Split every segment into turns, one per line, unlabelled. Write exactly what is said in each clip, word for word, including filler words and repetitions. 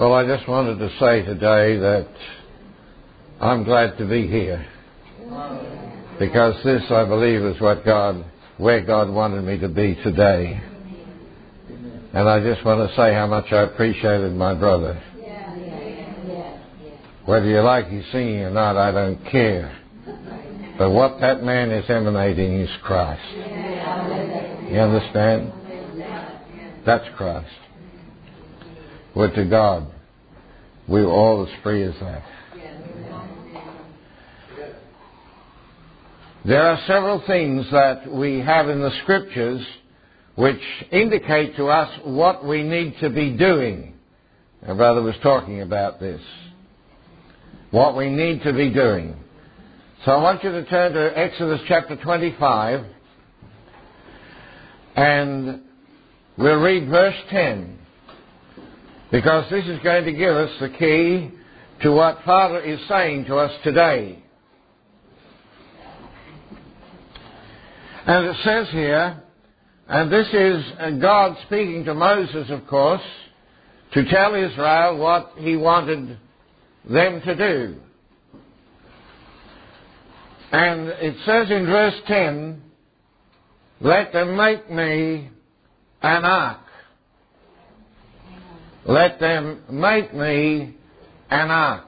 Well, I just wanted to say today that I'm glad to be here, because this, I believe, is what God, where God wanted me to be today. And I just want to say how much I appreciated my brother. Whether you like his singing or not, I don't care. But what that man is emanating is Christ. You understand? That's Christ. Would to God we were all as free as that. There are several things that we have in the Scriptures which indicate to us what we need to be doing. My brother was talking about this. What we need to be doing. So I want you to turn to Exodus chapter twenty-five, and we'll read verse ten, because this is going to give us the key to what Father is saying to us today. And it says here, and this is God speaking to Moses, of course, to tell Israel what he wanted them to do. And it says in verse ten, let them make me an ark. Let them make me an ark.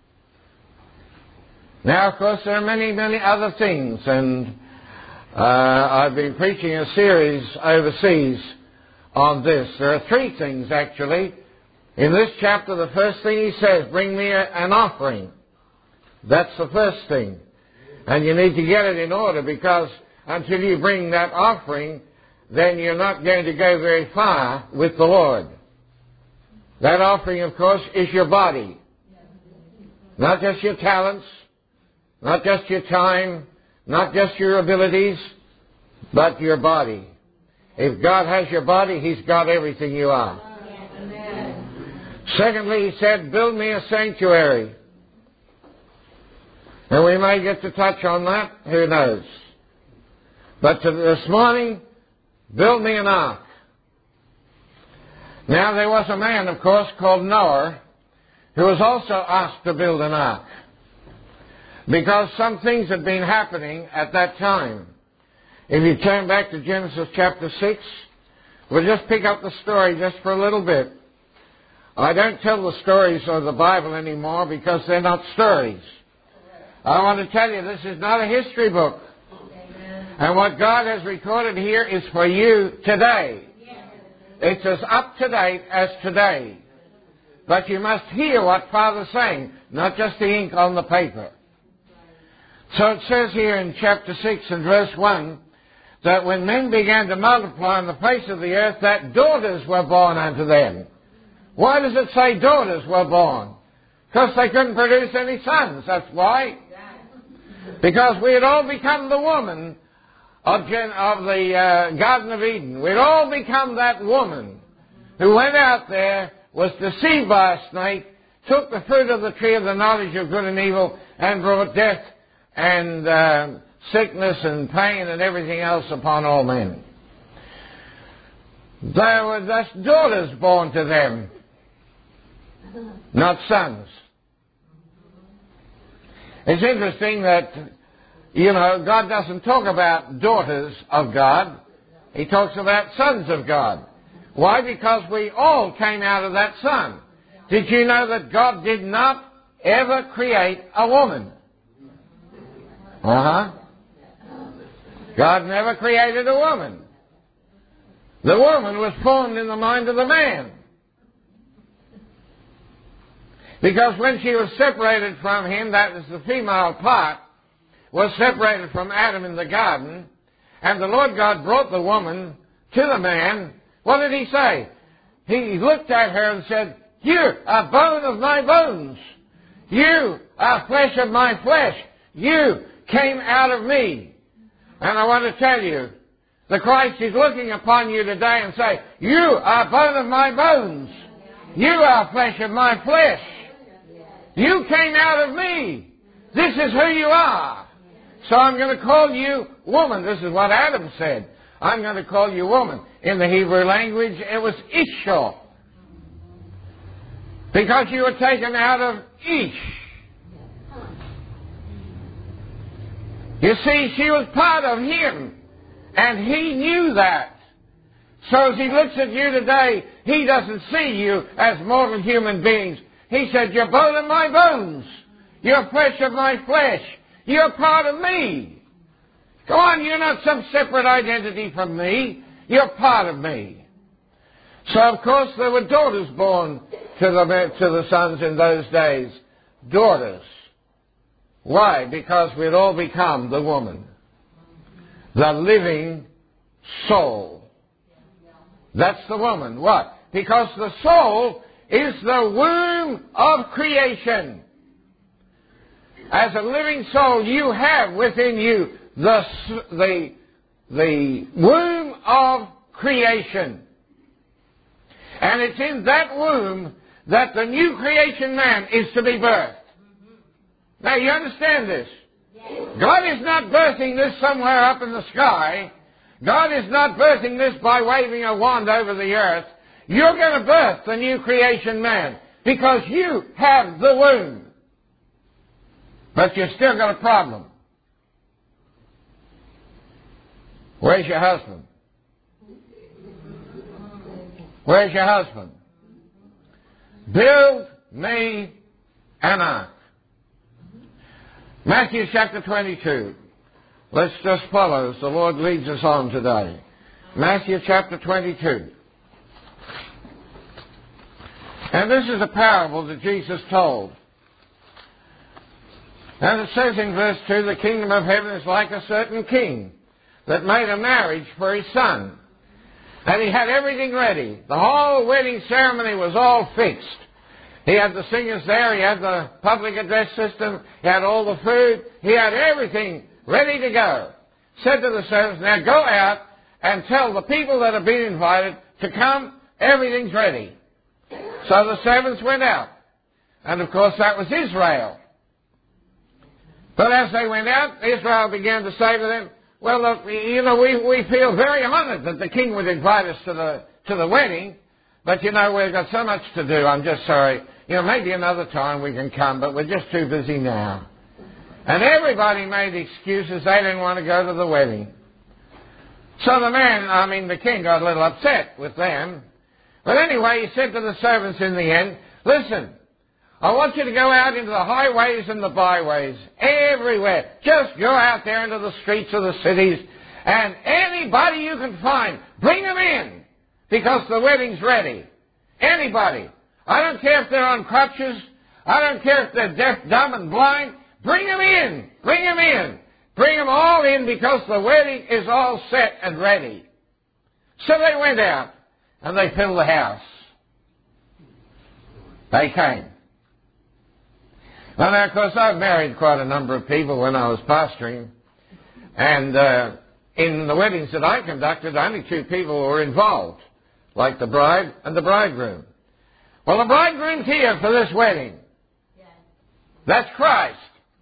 Now, of course, there are many, many other things, and uh, I've been preaching a series overseas on this. There are three things, actually. In this chapter, the first thing he says, bring me a, an offering. That's the first thing. And you need to get it in order, because until you bring that offering, then you're not going to go very far with the Lord. That offering, of course, is your body. Not just your talents, not just your time, not just your abilities, but your body. If God has your body, He's got everything you are. Amen. Secondly, He said, build me a sanctuary. And we may get to touch on that, who knows. But to this morning, build me an ark. Now, there was a man, of course, called Noah, who was also asked to build an ark, because some things had been happening at that time. If you turn back to Genesis chapter six, we'll just pick up the story just for a little bit. I don't tell the stories of the Bible anymore because they're not stories. I want to tell you, this is not a history book. And what God has recorded here is for you today. It's as up to date as today. But you must hear what Father's saying, not just the ink on the paper. So it says here in chapter six and verse one, that when men began to multiply on the face of the earth, that daughters were born unto them. Why does it say daughters were born? Because they couldn't produce any sons, that's why. Because we had all become the woman of, Gen- of the uh, Garden of Eden. We'd all become that woman who went out there, was deceived by a snake, took the fruit of the tree of the knowledge of good and evil, and brought death and uh, sickness and pain and everything else upon all men. There were thus daughters born to them, not sons. It's interesting that, you know, God doesn't talk about daughters of God. He talks about sons of God. Why? Because we all came out of that son. Did you know that God did not ever create a woman? Uh-huh. God never created a woman. The woman was formed in the mind of the man. Because when she was separated from him, that is the female part, was separated from Adam in the garden, and the Lord God brought the woman to the man, what did He say? He looked at her and said, you are bone of my bones. You are flesh of my flesh. You came out of me. And I want to tell you, the Christ is looking upon you today and say, you are bone of my bones. You are flesh of my flesh. You came out of me. This is who you are. So I'm going to call you woman. This is what Adam said. I'm going to call you woman. In the Hebrew language, it was Ishah. because you were taken out of each. You see, she was part of him, and he knew that. So as he looks at you today, he doesn't see you as mortal human beings. He said, you're bone of my bones. You're flesh of my flesh. You're part of me. Go on, you're not some separate identity from me. You're part of me. So, of course, there were daughters born to the, to the sons in those days. Daughters. Why? Because we'd all become the woman. The living soul. That's the woman. What? Because the soul is the womb of creation. As a living soul, you have within you the, the, the womb of creation. And it's in that womb that the new creation man is to be birthed. Now, you understand this? God is not birthing this somewhere up in the sky. God is not birthing this by waving a wand over the earth. You're going to birth the new creation man because you have the womb. But you've still got a problem. Where's your husband? Where's your husband? Build me an ark. Matthew chapter twenty-two. Let's just follow as the Lord leads us on today. Matthew chapter twenty-two. And this is a parable that Jesus told. And it says in verse two, the kingdom of heaven is like a certain king that made a marriage for his son. And he had everything ready. The whole wedding ceremony was all fixed. He had the singers there. He had the public address system. He had all the food. He had everything ready to go. Said to the servants, now go out and tell the people that have been invited to come. Everything's ready. So the servants went out. And of course that was Israel. But as they went out, Israel began to say to them, well, look, you know, we, we feel very honored that the king would invite us to the, to the wedding. But, you know, we've got so much to do. I'm just sorry. You know, maybe another time we can come, but we're just too busy now. And everybody made excuses. They didn't want to go to the wedding. So the man, I mean, the king got a little upset with them. But anyway, he said to the servants in the end, listen, I want you to go out into the highways and the byways, everywhere. Just go out there into the streets of the cities, and anybody you can find, bring them in, because the wedding's ready. Anybody. I don't care if they're on crutches. I don't care if they're deaf, dumb, and blind. Bring them in. Bring them in. Bring them all in, because the wedding is all set and ready. So they went out, and they filled the house. They came. Well, now, of course, I've married quite a number of people when I was pastoring. And uh, in the weddings that I conducted, only two people were involved, like the bride and the bridegroom. Well, the bridegroom's here for this wedding. That's Christ.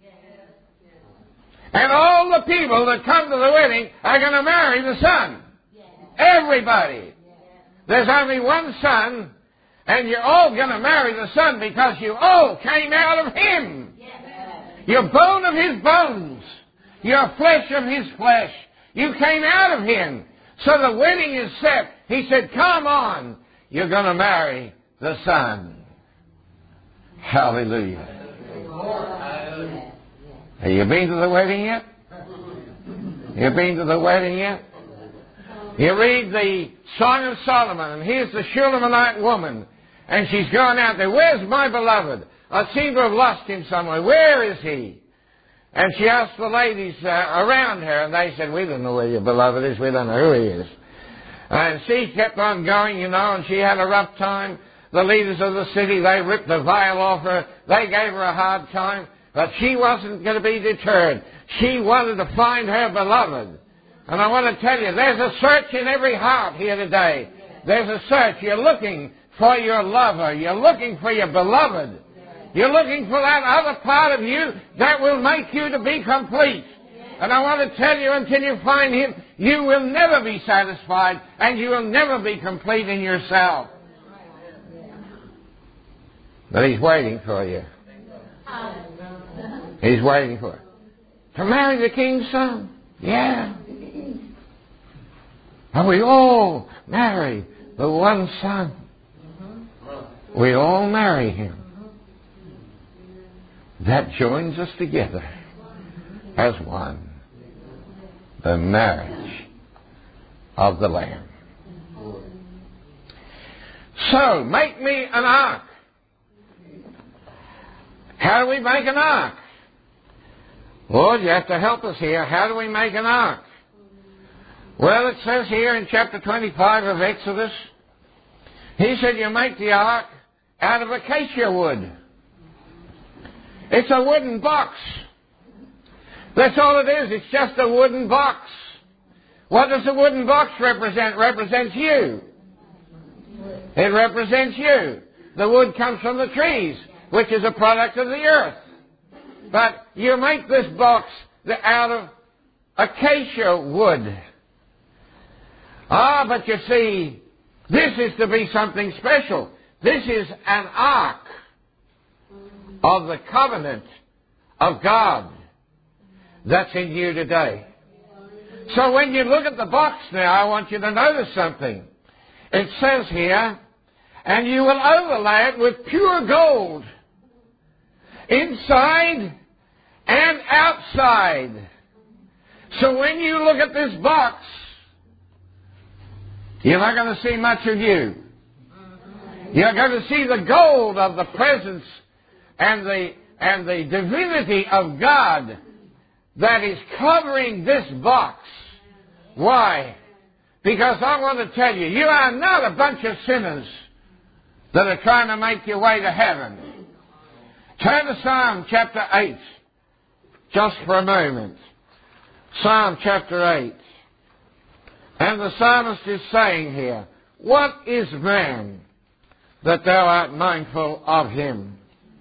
And all the people that come to the wedding are going to marry the Son. Everybody. There's only one Son. And you're all going to marry the Son because you all came out of Him. You're bone of His bones. You're flesh of His flesh. You came out of Him. So the wedding is set. He said, come on. You're going to marry the Son. Hallelujah. Have you been to the wedding yet? You been to the wedding yet? You read the Song of Solomon, and here's the Shulamite woman. And she's gone out there. Where's my beloved? I seem to have lost him somewhere. Where is he? And she asked the ladies uh, around her, and they said, we don't know where your beloved is. We don't know who he is. And she kept on going, you know, and she had a rough time. The leaders of the city, they ripped the veil off her. They gave her a hard time. But she wasn't going to be deterred. She wanted to find her beloved. And I want to tell you, there's a search in every heart here today. There's a search. You're looking for your lover. You're looking for your beloved. You're looking for that other part of you that will make you to be complete. And I want to tell you, until you find Him, you will never be satisfied, and you will never be complete in yourself. But He's waiting for you. He's waiting for you. To marry the King's Son? Yeah. And we all marry the one Son. We all marry Him. That joins us together as one. The marriage of the Lamb. So, make me an ark. How do we make an ark? Lord, you have to help us here. How do we make an ark? Well, it says here in chapter twenty-five of Exodus, He said you make the ark out of acacia wood. It's a wooden box. That's all it is. It's just a wooden box. What does the wooden box represent? It represents you. It represents you. The wood comes from the trees, which is a product of the earth. But you make this box out of acacia wood. Ah, but you see, this is to be something special. This is an ark of the covenant of God that's in you today. So when you look at the box now, I want you to notice something. It says here, and you will overlay it with pure gold, inside and outside. So when you look at this box, you're not going to see much of you. You're going to see the gold of the presence and the, and the divinity of God that is covering this box. Why? Because I want to tell you, you are not a bunch of sinners that are trying to make your way to heaven. Turn to Psalm chapter eight, just for a moment. Psalm chapter eight. And the psalmist is saying here, what is man that thou art mindful of him?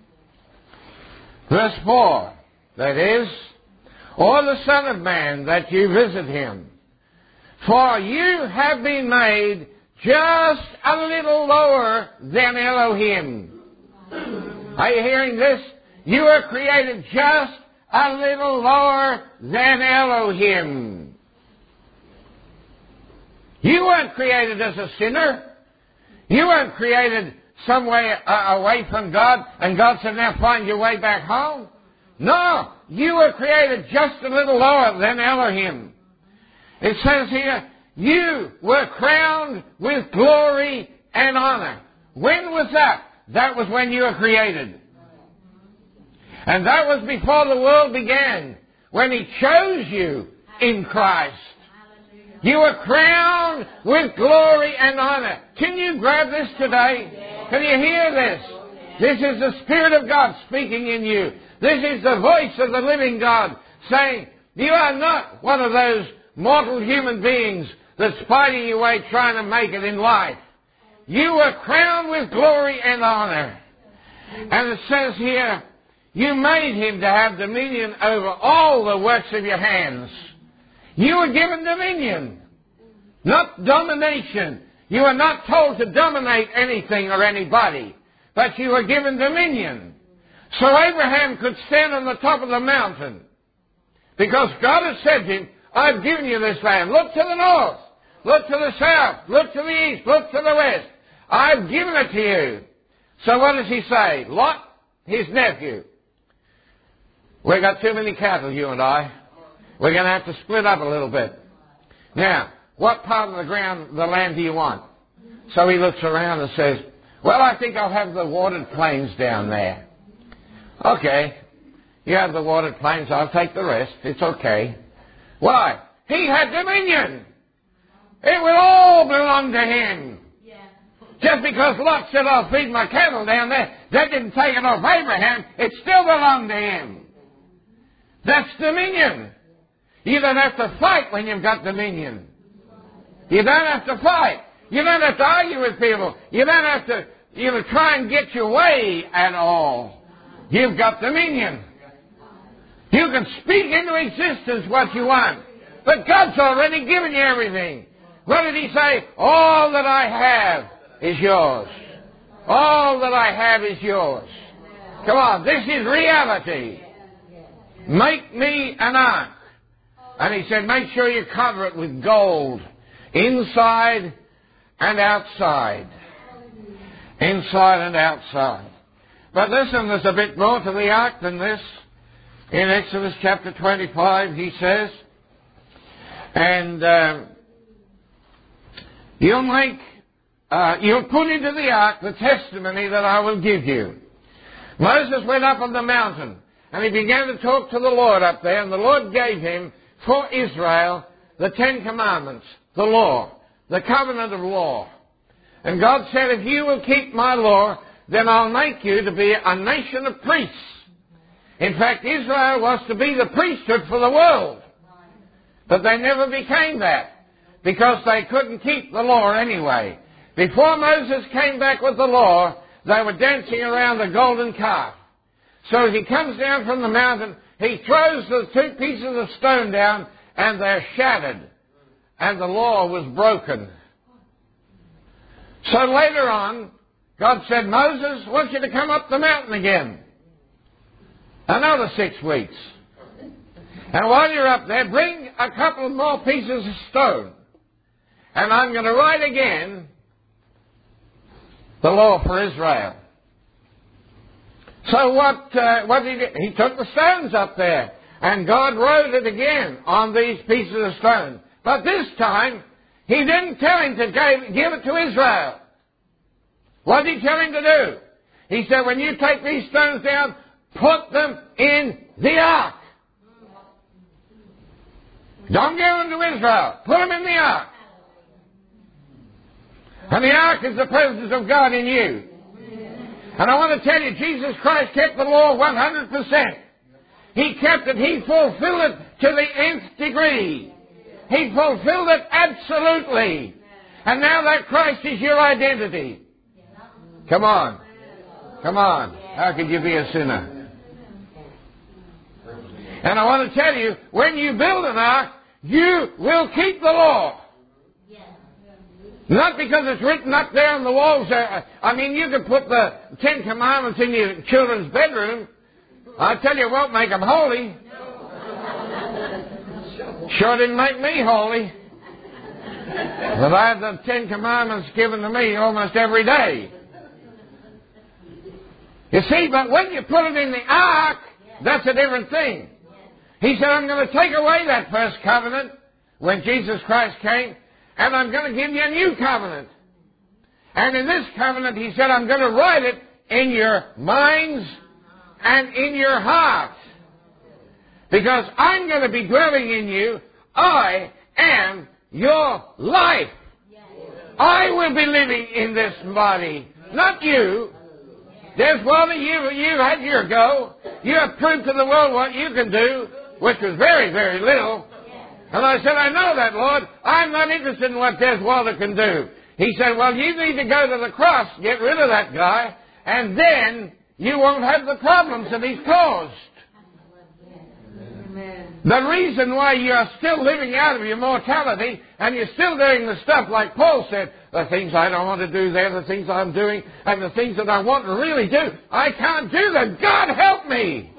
Verse four, that is, or the Son of Man that you visit him. For you have been made just a little lower than Elohim. Are you hearing this? You were created just a little lower than Elohim. You weren't created as a sinner. You weren't created some way uh, away from God, and God said, now find your way back home. No, you were created just a little lower than Elohim. It says here, you were crowned with glory and honor. When was that? That was when you were created. And that was before the world began, when He chose you in Christ. You were crowned with glory and honor. Can you grab this today? Can you hear this? This is the Spirit of God speaking in you. This is the voice of the living God saying, you are not one of those mortal human beings that's fighting your way trying to make it in life. You were crowned with glory and honor. And it says here, you made Him to have dominion over all the works of your hands. You were given dominion, not domination. You were not told to dominate anything or anybody, but you were given dominion. So Abraham could stand on the top of the mountain because God had said to him, I've given you this land. Look to the north. Look to the south. Look to the east. Look to the west. I've given it to you. So what does he say? Lot, his nephew. We've got too many cattle, you and I. We're going to have to split up a little bit. Now, what part of the ground, the land do you want? So he looks around and says, well, I think I'll have the watered plains down there. Okay. You have the watered plains, I'll take the rest. It's okay. Why? He had dominion. It would all belong to him. Yeah. Just because Lot said, I'll feed my cattle down there, that didn't take it off Abraham. It still belonged to him. That's dominion. You don't have to fight when you've got dominion. You don't have to fight. You don't have to argue with people. You don't have to, you know, try and get your way at all. You've got dominion. You can speak into existence what you want. But God's already given you everything. What did He say? All that I have is yours. All that I have is yours. Come on, this is reality. Make me an ark. And he said, make sure you cover it with gold, inside and outside. Inside and outside. But listen, there's a bit more to the ark than this. In Exodus chapter twenty-five, he says, and um, you'll make, uh, you'll put into the ark the testimony that I will give you. Moses went up on the mountain, and he began to talk to the Lord up there, and the Lord gave him, for Israel, the Ten Commandments, the law, the covenant of law. And God said, if you will keep my law, then I'll make you to be a nation of priests. In fact, Israel was to be the priesthood for the world. But they never became that, because they couldn't keep the law anyway. Before Moses came back with the law, they were dancing around the golden calf. So as he comes down from the mountain, he throws the two pieces of stone down, and they're shattered. And the law was broken. So later on, God said, Moses, I want you to come up the mountain again. Another six weeks. And while you're up there, bring a couple more pieces of stone. And I'm going to write again the law for Israel. So what, uh, what did he do? He took the stones up there, and God wrote it again on these pieces of stone. But this time, he didn't tell him to give it to Israel. What did he tell him to do? He said, when you take these stones down, put them in the ark. Don't give them to Israel. Put them in the ark. And the ark is the presence of God in you. And I want to tell you, Jesus Christ kept the law one hundred percent. He kept it. He fulfilled it to the nth degree. He fulfilled it absolutely. And now that Christ is your identity. Come on. Come on. How could you be a sinner? And I want to tell you, when you build an ark, you will keep the law. Not because it's written up there on the walls. There. I mean, you could put the Ten Commandments in your children's bedroom. I tell you, it won't make them holy. Sure didn't make me holy. But I have the Ten Commandments given to me almost every day. You see, but when you put it in the ark, that's a different thing. He said, I'm going to take away that first covenant when Jesus Christ came, and I'm going to give you a new covenant. And in this covenant, he said, I'm going to write it in your minds and in your hearts. Because I'm going to be dwelling in you. I am your life. I will be living in this body, not you. There's one of you, you had your go. You have proved to the world what you can do, which was very, very little. And I said, I know that, Lord. I'm not interested in what Des Walter can do. He said, well, you need to go to the cross, get rid of that guy, and then you won't have the problems that he's caused. Amen. The reason why you're still living out of your mortality, and you're still doing the stuff like Paul said, the things I don't want to do, they're the things I'm doing, and the things that I want to really do, I can't do them. God help me!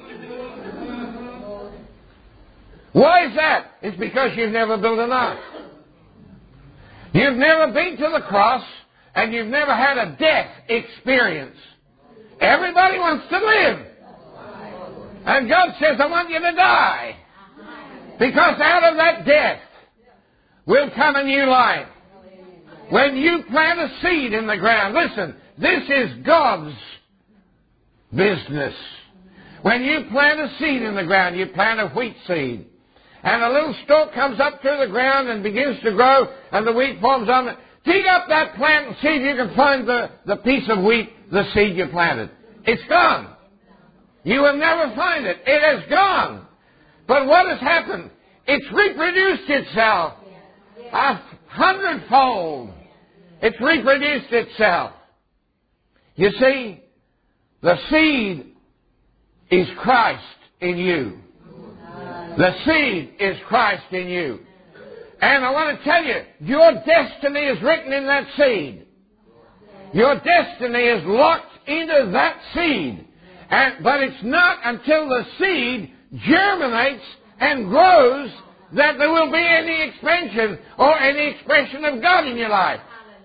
Why is that? It's because you've never built an ark. You've never been to the cross, and you've never had a death experience. Everybody wants to live. And God says, I want you to die. Because out of that death will come a new life. When you plant a seed in the ground, listen, this is God's business. When you plant a seed in the ground, you plant a wheat seed. And a little stalk comes up through the ground and begins to grow, and the wheat forms on it. Dig up that plant and see if you can find the, the piece of wheat, the seed you planted. It's gone. You will never find it. It has gone. But what has happened? It's reproduced itself a hundredfold. It's reproduced itself. You see, the seed is Christ in you. The seed is Christ in you. And I want to tell you, your destiny is written in that seed. Your destiny is locked into that seed. And, but it's not until the seed germinates and grows that there will be any expansion or any expression of God in your life.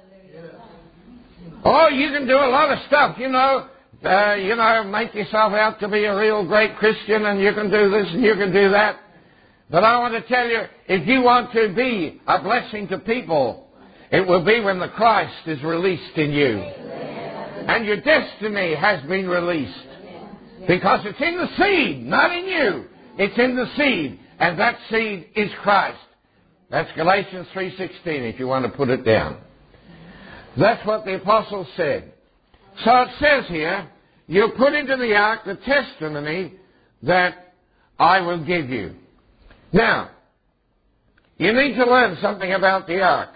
Oh, you can do a lot of stuff, you know. Uh, you know, make yourself out to be a real great Christian, and you can do this and you can do that. But I want to tell you, if you want to be a blessing to people, it will be when the Christ is released in you. And your destiny has been released. Because it's in the seed, not in you. It's in the seed. And that seed is Christ. That's Galatians three sixteen, if you want to put it down. That's what the apostle said. So it says here, you put into the ark the testimony that I will give you. Now, you need to learn something about the ark.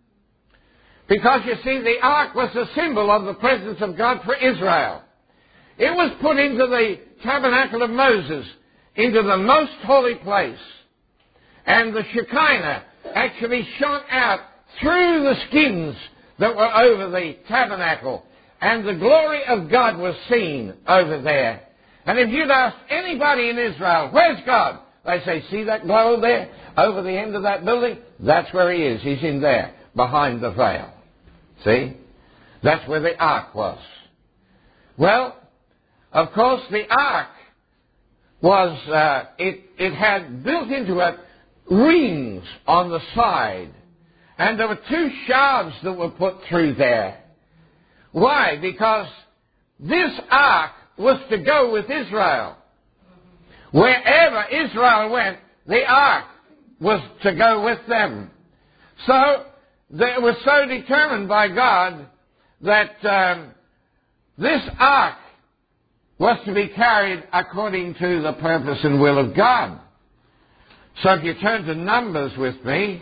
Because you see, the ark was a symbol of the presence of God for Israel. It was put into the tabernacle of Moses, into the most holy place. And the Shekinah actually shone out through the skins that were over the tabernacle. And the glory of God was seen over there. And if you'd ask anybody in Israel, where's God? They say, see that glow there over the end of that building? That's where he is. He's in there, behind the veil. See? That's where the ark was. Well, of course, the ark was, uh, it, it had built into it rings on the side. And there were two shafts that were put through there. Why? Because this ark was to go with Israel. Wherever Israel went, the ark was to go with them. So, it was so determined by God that um, this ark was to be carried according to the purpose and will of God. So if you turn to Numbers with me,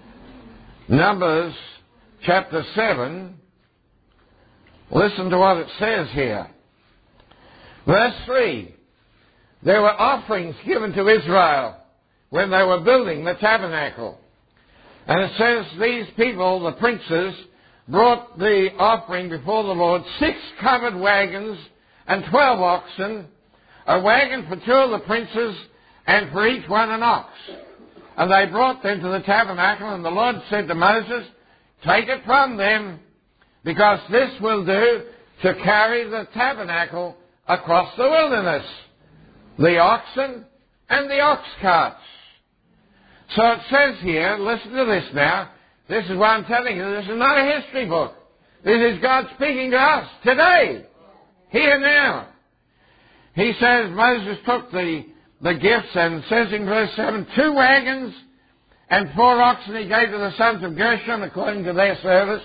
Numbers chapter seven, listen to what it says here. Verse three, there were offerings given to Israel when they were building the tabernacle. And it says these people, the princes, brought the offering before the Lord, six covered wagons and twelve oxen, a wagon for two of the princes, and for each one an ox. And they brought them to the tabernacle, and the Lord said to Moses, take it from them, because this will do to carry the tabernacle across the wilderness, the oxen and the ox carts. So it says here, listen to this now, this is what I'm telling you, this is not a history book. This is God speaking to us today, here now. He says Moses took the, the gifts, and says in verse seven, two wagons and four oxen he gave to the sons of Gershon according to their service,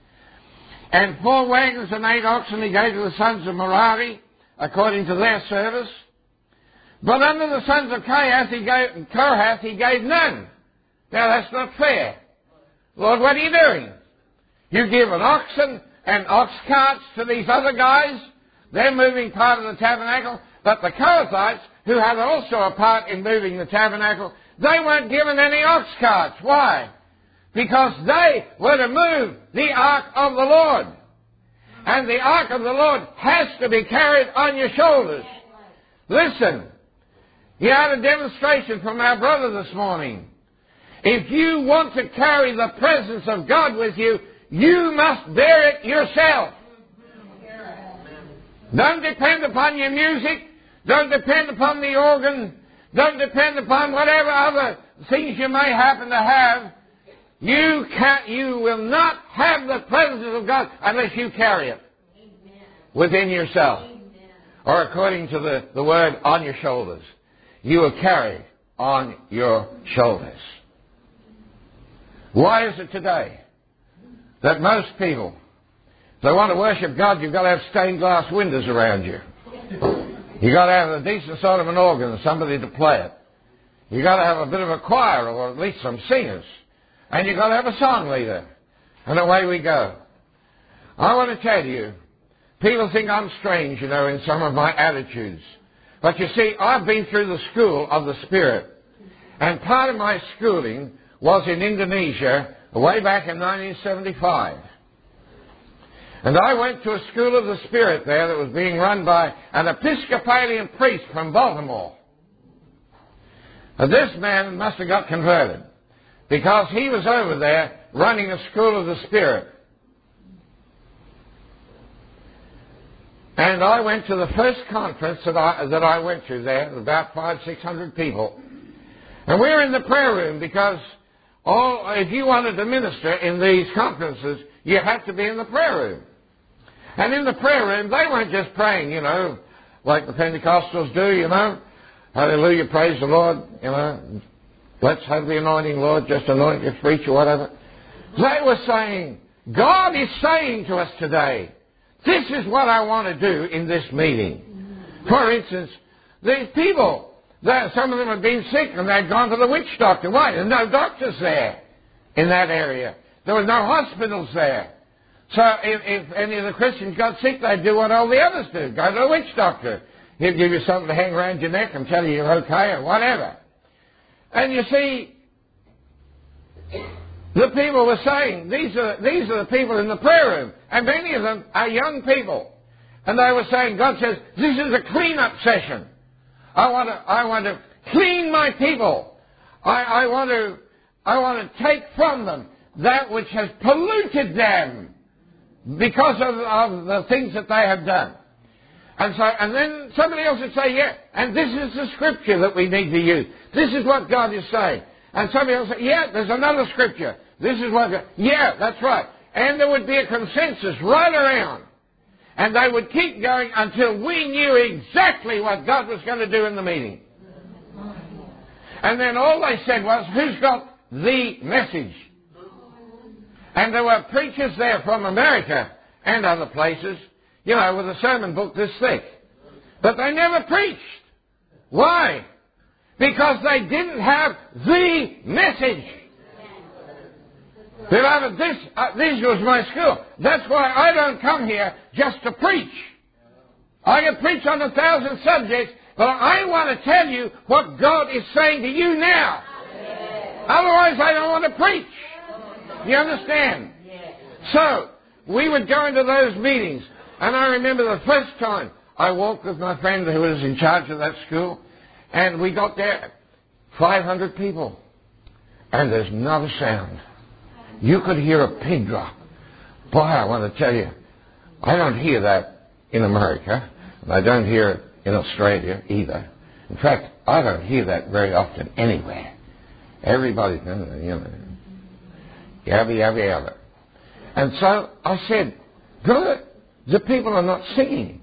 and four wagons and eight oxen he gave to the sons of Merari according to their service. But unto the sons of Kohath he gave, Kohath he gave none. Now that's not fair. Lord, what are you doing? You give an oxen and ox carts to these other guys. They're moving part of the tabernacle. But the Kohathites, who had also a part in moving the tabernacle, they weren't given any ox carts. Why? Because they were to move the ark of the Lord. And the ark of the Lord has to be carried on your shoulders. Listen, you had a demonstration from our brother this morning. If you want to carry the presence of God with you, you must bear it yourself. Don't depend upon your music. Don't depend upon the organ. Don't depend upon whatever other things you may happen to have. You can't, you will not have the presence of God unless you carry it within yourself. Or according to the, the word, on your shoulders. You will carry on your shoulders. Why is it today that most people, if they want to worship God, you've got to have stained glass windows around you. You've got to have a decent sort of an organ and somebody to play it. You've got to have a bit of a choir, or at least some singers. And you've got to have a song leader. And away we go. I want to tell you, people think I'm strange, you know, in some of my attitudes. But you see, I've been through the school of the Spirit. And part of my schooling was in Indonesia way back in nineteen seventy-five. And I went to a school of the Spirit there that was being run by an Episcopalian priest from Baltimore. And this man must have got converted because he was over there running a school of the Spirit. And I went to the first conference that I, that I went to there, about five, six hundred people. And we were in the prayer room because all, if you wanted to minister in these conferences, you had to be in the prayer room. And in the prayer room, they weren't just praying, you know, like the Pentecostals do, you know. Hallelujah, praise the Lord, you know. Let's have the anointing, Lord, just anoint your preach or whatever. They were saying, God is saying to us today, this is what I want to do in this meeting. For instance, these people, some of them had been sick and they'd gone to the witch doctor. Why? There's no doctors there in that area. There was no hospitals there. So if, if any of the Christians got sick, they'd do what all the others do. Go to a witch doctor. He'll give you something to hang around your neck and tell you you're okay or whatever. And you see, the people were saying, these are, these are the people in the prayer room. And many of them are young people. And they were saying, God says, this is a clean-up session. I want to, I want to clean my people. I, I want to, I want to take from them that which has polluted them because of, of the things that they have done. And so, and then somebody else would say, yeah, and this is the scripture that we need to use. This is what God is saying. And somebody else would say, yeah, there's another scripture. This is what God, yeah, that's right. And there would be a consensus right around. And they would keep going until we knew exactly what God was going to do in the meeting. And then all they said was, who's got the message? And there were preachers there from America and other places, you know, with a sermon book this thick. But they never preached. Why? Because they didn't have the message. Beloved, this, uh, this was my school. That's why I don't come here just to preach. I can preach on a thousand subjects, but I want to tell you what God is saying to you now. Otherwise, I don't want to preach. You understand? So, we would go into those meetings, and I remember the first time I walked with my friend who was in charge of that school, and we got there, five hundred people, and there's not a sound. You could hear a pin drop. Boy, I want to tell you, I don't hear that in America, and I don't hear it in Australia either. In fact, I don't hear that very often anywhere. Everybody's, you know, yabba, yabba, yabba. And so I said, good, the people are not singing.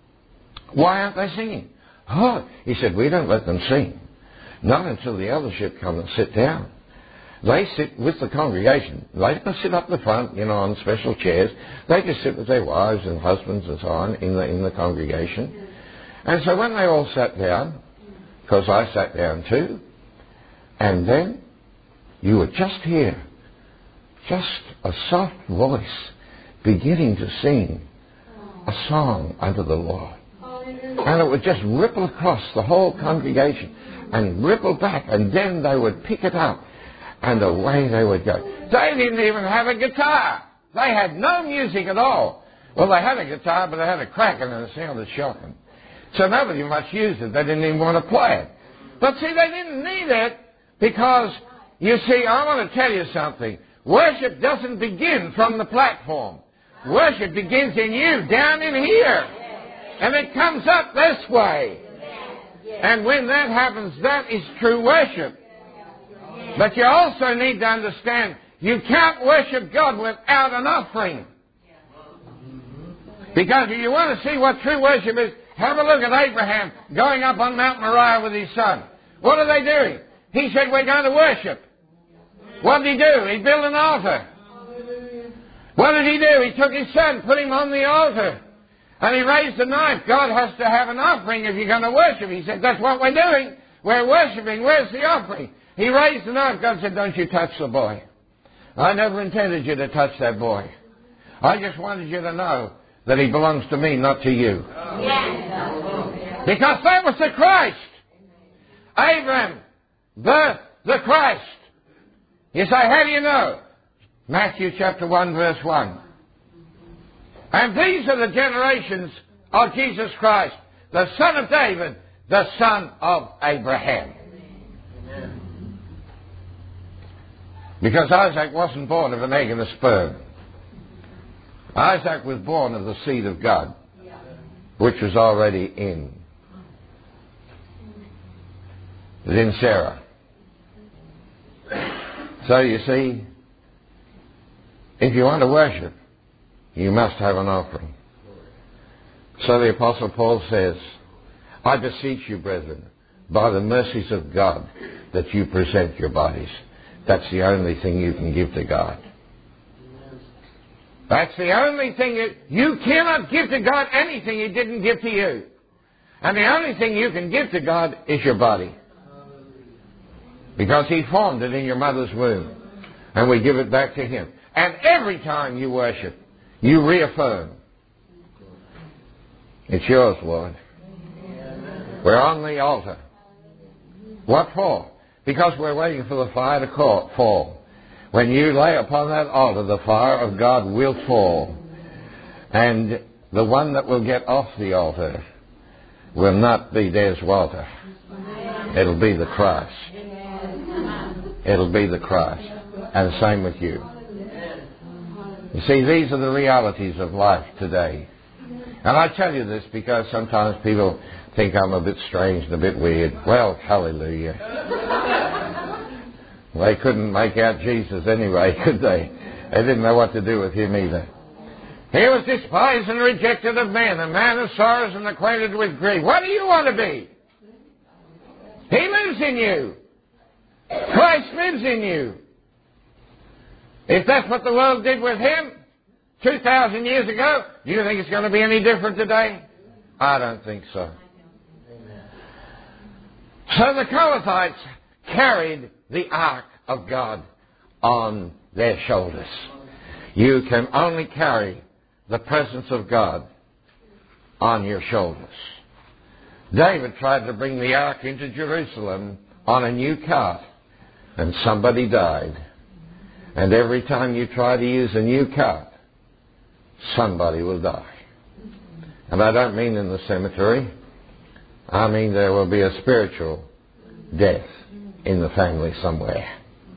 Why aren't they singing? Oh, he said, we don't let them sing. Not until the eldership come and sit down. They sit with the congregation. They don't sit up the front, you know, on special chairs. They just sit with their wives and husbands and so on in the, in the congregation. And so when they all sat down, because I sat down too, and then you would just hear just a soft voice beginning to sing a song unto the Lord. And it would just ripple across the whole congregation and ripple back, and then they would pick it up, and away they would go. They didn't even have a guitar. They had no music at all. Well, they had a guitar, but they had a crack and it sounded shocking. So nobody much used it. They didn't even want to play it. But see, they didn't need it because, you see, I want to tell you something. Worship doesn't begin from the platform. Worship begins in you, down in here. And it comes up this way. And when that happens, that is true worship. But you also need to understand, you can't worship God without an offering. Because if you want to see what true worship is, have a look at Abraham going up on Mount Moriah with his son. What are they doing? He said, we're going to worship. What did he do? He built an altar. What did he do? He took his son, put him on the altar, and he raised the knife. God has to have an offering if you're going to worship. He said, that's what we're doing. We're worshiping. Where's the offering? He raised the knife. God said, don't you touch the boy. I never intended you to touch that boy. I just wanted you to know that he belongs to me, not to you. Yes. Because that was the Christ. Abraham birthed the Christ. You say, how do you know? Matthew chapter one, verse one. And these are the generations of Jesus Christ, the son of David, the son of Abraham. Amen. Because Isaac wasn't born of an egg and a sperm. Isaac was born of the seed of God, which was already in. It was in Sarah. So you see, if you want to worship, you must have an offering. So the Apostle Paul says, I beseech you, brethren, by the mercies of God, that you present your bodies. That's the only thing you can give to God. That's the only thing you... You cannot give to God anything He didn't give to you. And the only thing you can give to God is your body. Because He formed it in your mother's womb. And we give it back to Him. And every time you worship, you reaffirm, it's yours, Lord. We're on the altar. What for? Because we're waiting for the fire to fall. When you lay upon that altar, the fire of God will fall. And the one that will get off the altar will not be Des Walter. It'll be the Christ. It'll be the Christ. And the same with you. You see, these are the realities of life today. And I tell you this because sometimes people think I'm a bit strange and a bit weird. Well, hallelujah. They couldn't make out Jesus anyway, could they? They didn't know what to do with Him either. He was despised and rejected of men, a man of sorrows and acquainted with grief. What do you want to be? He lives in you. Christ lives in you. If that's what the world did with Him two thousand years ago, do you think it's going to be any different today? I don't think so. So the Kohathites carried the ark of God on their shoulders. You can only carry the presence of God on your shoulders. David tried to bring the ark into Jerusalem on a new cart, and somebody died. And every time you try to use a new cart, somebody will die. And I don't mean in the cemetery. I mean there will be a spiritual death in the family somewhere.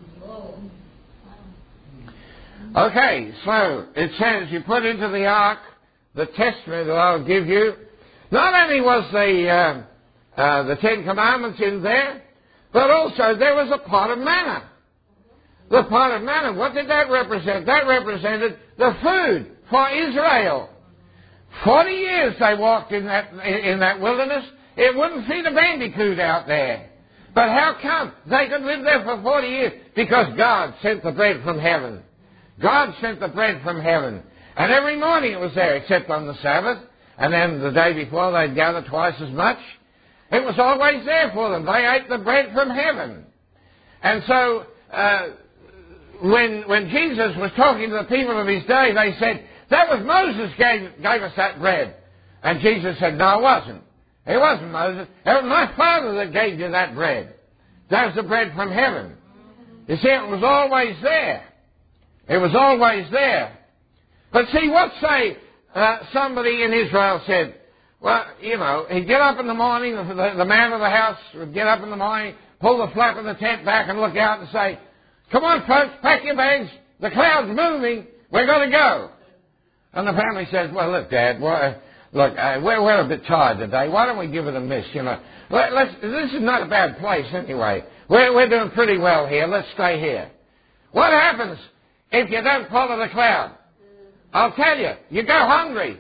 Okay, so it says you put into the ark the testament that I'll give you. Not only was the, uh, uh, the Ten Commandments in there, but also there was a pot of manna. The pot of manna, what did that represent? That represented the food for Israel. Forty years they walked in that, in that wilderness. It wouldn't feed a bandicoot out there. But how come they could live there for forty years? Because God sent the bread from heaven. God sent the bread from heaven. And every morning it was there, except on the Sabbath. And then the day before they'd gather twice as much. It was always there for them. They ate the bread from heaven. And so, uh, when, when Jesus was talking to the people of His day, they said, that was Moses gave, gave us that bread. And Jesus said, no, it wasn't. It wasn't Moses. It was my Father that gave you that bread. That was the bread from heaven. You see, it was always there. It was always there. But see, what say uh, somebody in Israel said, well, you know, he'd get up in the morning, the, the man of the house would get up in the morning, pull the flap of the tent back and look out and say, come on, folks, pack your bags. The cloud's moving. We're going to go. And the family says, well, look, Dad, well, look, uh, we're, we're a bit tired today. Why don't we give it a miss, you know? Let, let's, this is not a bad place anyway. We're, we're doing pretty well here. Let's stay here. What happens if you don't follow the cloud? I'll tell you, you go hungry.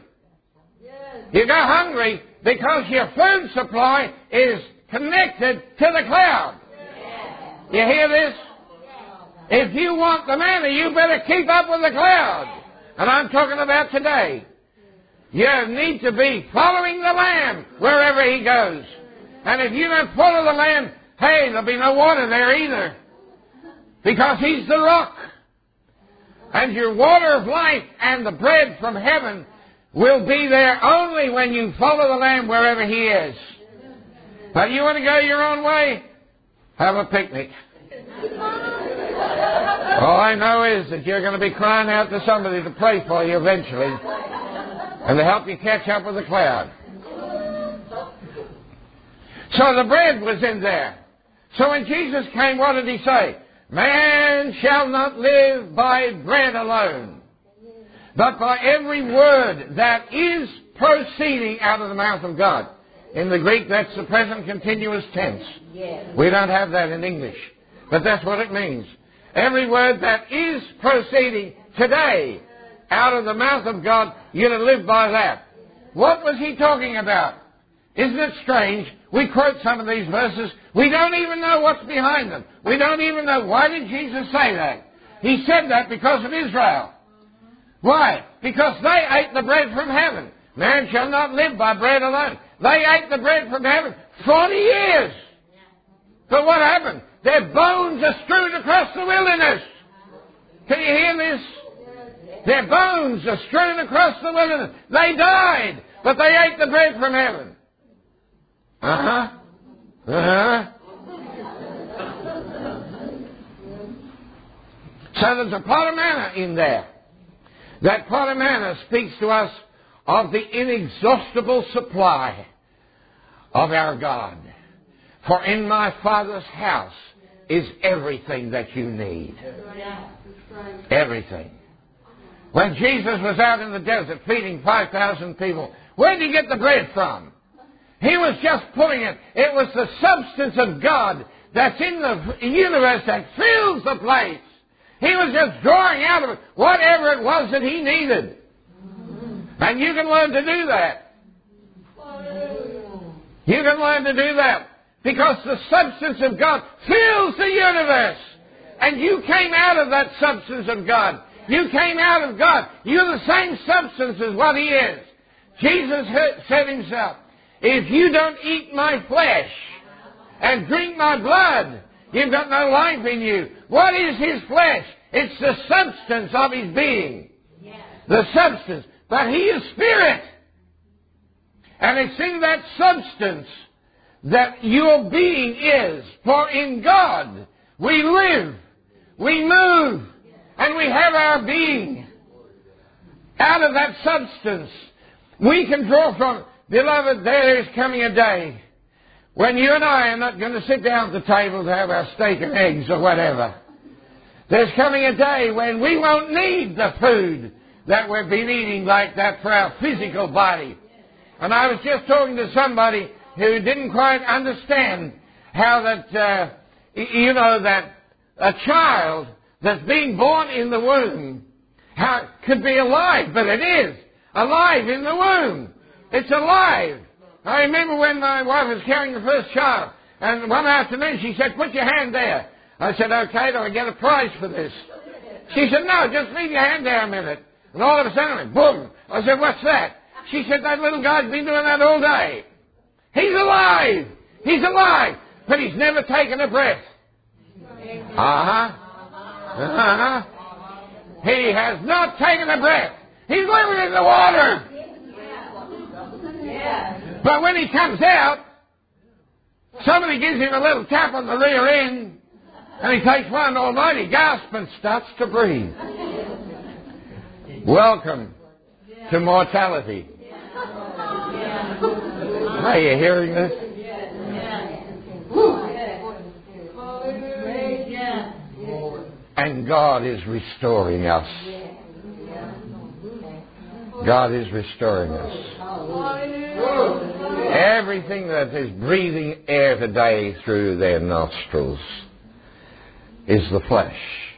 You go hungry because your food supply is connected to the cloud. You hear this? If you want the manna, you better keep up with the cloud. And I'm talking about today. You need to be following the Lamb wherever He goes. And if you don't follow the Lamb, hey, there'll be no water there either. Because He's the rock. And your water of life and the bread from heaven will be there only when you follow the Lamb wherever He is. But you want to go your own way? Have a picnic. All I know is that you're going to be crying out to somebody to pray for you eventually. and to help you catch up with the cloud. So the bread was in there. So when Jesus came, what did he say? Man shall not live by bread alone, but by every word that is proceeding out of the mouth of God. In the Greek, that's the present continuous tense. We don't have that in English, but that's what it means. Every word that is proceeding today out of the mouth of God, you're to live by that. What was he talking about? Isn't it strange? We quote some of these verses. We don't even know what's behind them. We don't even know, why did Jesus say that? He said that because of Israel. Why? Because they ate the bread from heaven. Man shall not live by bread alone. They ate the bread from heaven forty years. But what happened? Their bones are strewn across the wilderness. Can you hear this? Their bones are strewn across the wilderness. They died, but they ate the bread from heaven. Uh-huh. Uh-huh. So there's a pot of manna in there. That pot of manna speaks to us of the inexhaustible supply of our God. For in my Father's house is everything that you need. Everything. When Jesus was out in the desert feeding five thousand people, where did he get the bread from? He was just pulling it. It was the substance of God that's in the universe that fills the place. He was just drawing out of it whatever it was that he needed. And you can learn to do that. You can learn to do that because the substance of God fills the universe. And you came out of that substance of God. You came out of God. You're the same substance as what he is. Jesus said himself, if you don't eat my flesh and drink my blood, you've got no life in you. What is his flesh? It's the substance of his being. The substance. But he is spirit. And it's in that substance that your being is. For in God we live, we move, and we have our being. Out of that substance, we can draw from. Beloved, there is coming a day when you and I are not going to sit down at the table to have our steak and eggs or whatever. There's coming a day when we won't need the food that we've been eating like that for our physical body. And I was just talking to somebody who didn't quite understand how that, uh, you know, that a child that's being born in the womb how it could be alive, but it is alive in the womb. It's alive. I remember when my wife was carrying the first child, and one afternoon she said, put your hand there. I said, okay, do I get a prize for this? She said, no, just leave your hand there a minute. And all of a sudden, it went, boom. I said, what's that? She said, that little guy's been doing that all day. He's alive. He's alive. But he's never taken a breath. Uh-huh. Uh-huh. He has not taken a breath. He's living in the water. But when he comes out, somebody gives him a little tap on the rear end, and he takes one almighty gasp and starts to breathe. Welcome to mortality. Are you hearing this? And God is restoring us. God is restoring us. Everything that is breathing air today through their nostrils is the flesh.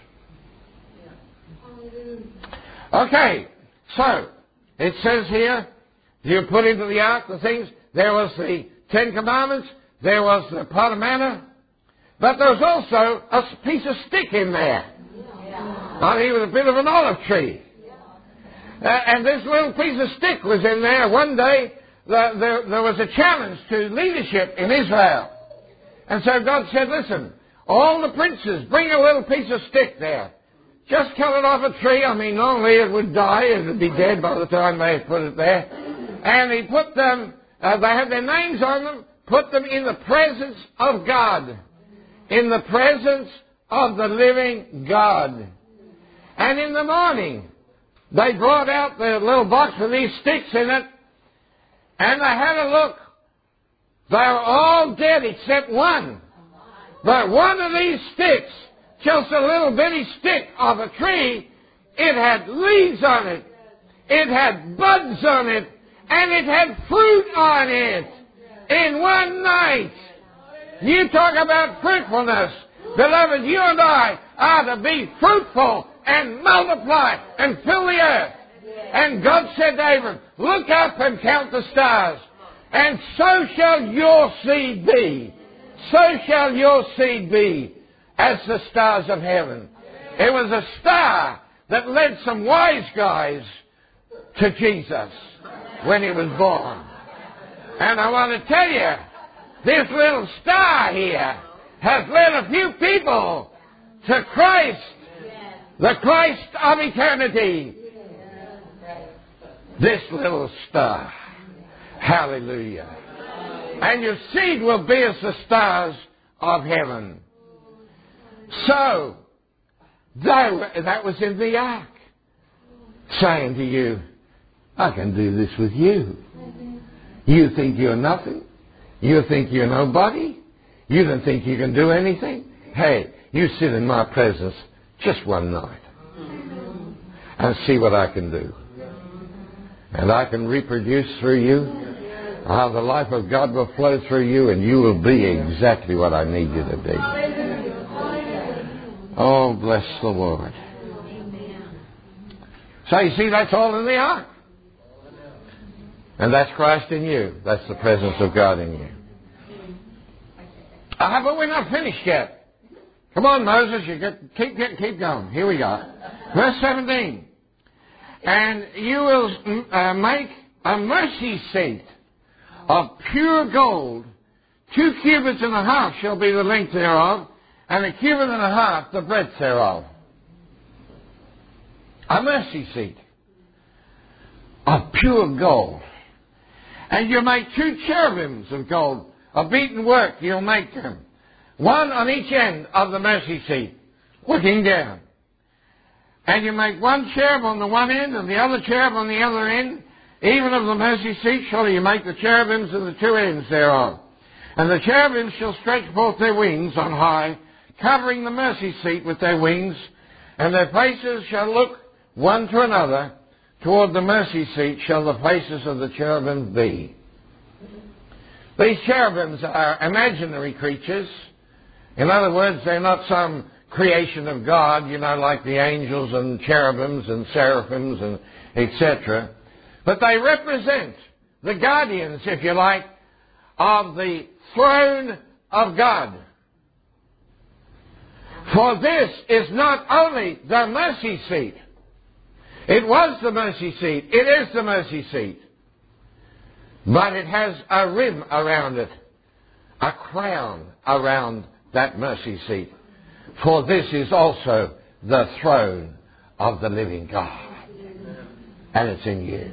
Okay, so it says here, you put into the ark the things. There was the Ten Commandments. There was the pot of manna. But there was also a piece of stick in there. I think it was a bit of an olive tree. Uh, and this little piece of stick was in there. One day, the, the, there was a challenge to leadership in Israel. And so God said, listen, all the princes, bring a little piece of stick there. Just cut it off a tree. I mean, normally it would die. It would be dead by the time they put it there. And he put them, uh, they had their names on them, put them in the presence of God. In the presence of the living God. And in the morning, they brought out the little box with these sticks in it, and they had a look. They were all dead except one. But one of these sticks, just a little bitty stick of a tree, it had leaves on it, it had buds on it, and it had fruit on it in one night. You talk about fruitfulness. Beloved, you and I are to be fruitful and multiply and fill the earth. And God said to Abram, look up and count the stars, and so shall your seed be. So shall your seed be as the stars of heaven. It was a star that led some wise guys to Jesus when he was born. And I want to tell you, this little star here has led a few people to Christ, the Christ of eternity. This little star. Hallelujah. And your seed will be as the stars of heaven. So, that was in the ark, saying to you, I can do this with you. You think you're nothing? You think you're nobody? You don't think you can do anything? Hey, you sit in my presence just one night and see what I can do. And I can reproduce through you. How the life of God will flow through you, and you will be exactly what I need you to be. Oh, bless the Lord. So you see, that's all in the ark. And that's Christ in you. That's the presence of God in you. Ah, but we're not finished yet. Come on, Moses, you get, keep, keep, keep going. Here we go. Verse seventeen. And you will uh, make a mercy seat of pure gold. Two cubits and a half shall be the length thereof, and a cubit and a half the breadth thereof. A mercy seat of pure gold. And you make two cherubims of gold, of beaten work you'll make them. One on each end of the mercy seat, looking down. And you make one cherub on the one end and the other cherub on the other end. Even of the mercy seat shall you make the cherubims of the two ends thereof. And the cherubims shall stretch forth their wings on high, covering the mercy seat with their wings, and their faces shall look one to another. Toward the mercy seat shall the faces of the cherubims be. These cherubims are imaginary creatures. In other words, they're not some creation of God, you know, like the angels and cherubims and seraphims and et cetera. But they represent the guardians, if you like, of the throne of God. For this is not only the mercy seat. It was the mercy seat. It is the mercy seat. But it has a rim around it, a crown around that mercy seat. For this is also the throne of the living God. And it's in you.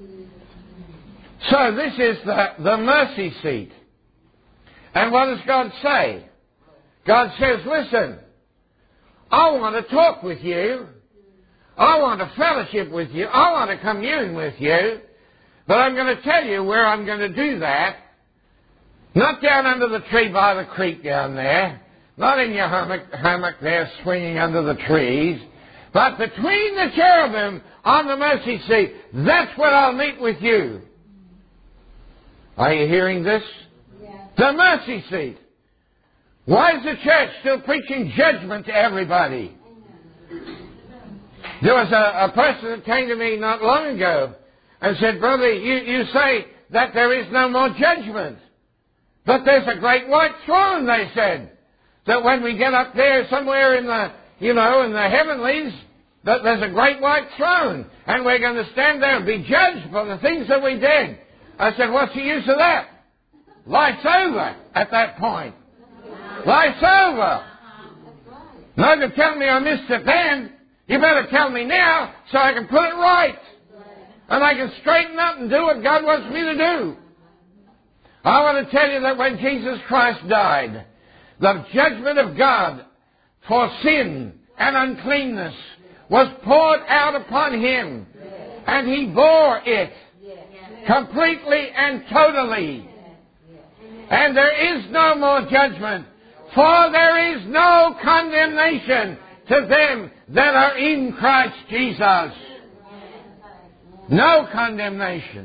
So this is the, the mercy seat. And what does God say? God says, listen, I want to talk with you. I want to fellowship with you. I want to commune with you. But I'm going to tell you where I'm going to do that. Not down under the tree by the creek down there. Not in your hammock, hammock there swinging under the trees. But between the cherubim on the mercy seat. That's where I'll meet with you. Are you hearing this? Yeah. The mercy seat. Why is the church still preaching judgment to everybody? There was a, a person that came to me not long ago and said, brother, you, you say that there is no more judgment. But there's a great white throne, they said. That when we get up there somewhere in the, you know, in the heavenlies, that there's a great white throne. And we're going to stand there and be judged for the things that we did. I said, what's the use of that? Life's over at that point. Life's over. No good telling me I missed it then. You better tell me now so I can put it right. And I can straighten up and do what God wants me to do. I want to tell you that when Jesus Christ died, the judgment of God for sin and uncleanness was poured out upon Him. And He bore it completely and totally. And there is no more judgment, for there is no condemnation to them that are in Christ Jesus. No condemnation.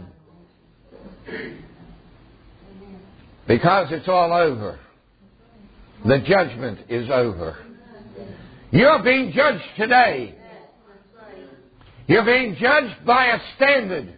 Because it's all over. The judgment is over. You're being judged today. You're being judged by a standard.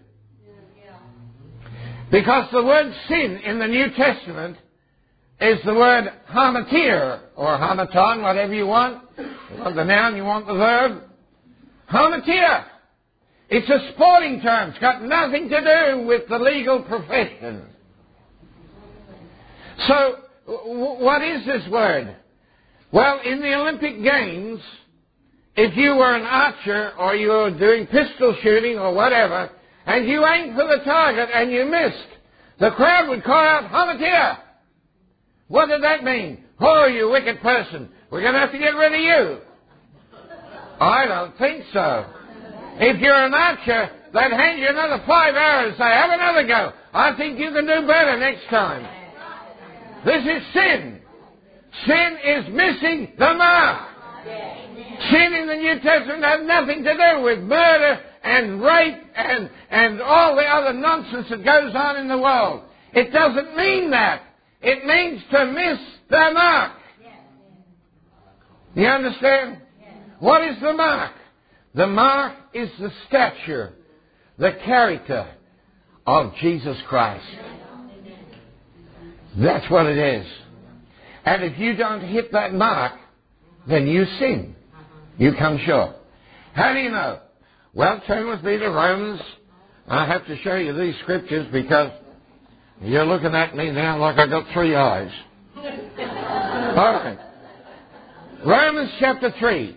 Because the word sin in the New Testament is the word hamartia, or hamaton, whatever you want. You want the noun, you want the verb. Hamartia. It's a sporting term. It's got nothing to do with the legal profession. So, w- what is this word? Well, in the Olympic Games, if you were an archer or you were doing pistol shooting or whatever, and you aimed for the target and you missed, the crowd would call out, hamartia! What did that mean? Oh, you wicked person, we're going to have to get rid of you. I don't think so. If you're an archer, they'd hand you another five arrows and say, have another go. I think you can do better next time. This is sin. Sin is missing the mark. Sin in the New Testament has nothing to do with murder and rape and, and all the other nonsense that goes on in the world. It doesn't mean that. It means to miss the mark. You understand? What is the mark? The mark is the stature, the character of Jesus Christ. That's what it is. And if you don't hit that mark, then you sin. You come short. How do you know? Well, turn with me to Romans. I have to show you these scriptures because you're looking at me now like I've got three eyes. All right. Romans chapter three.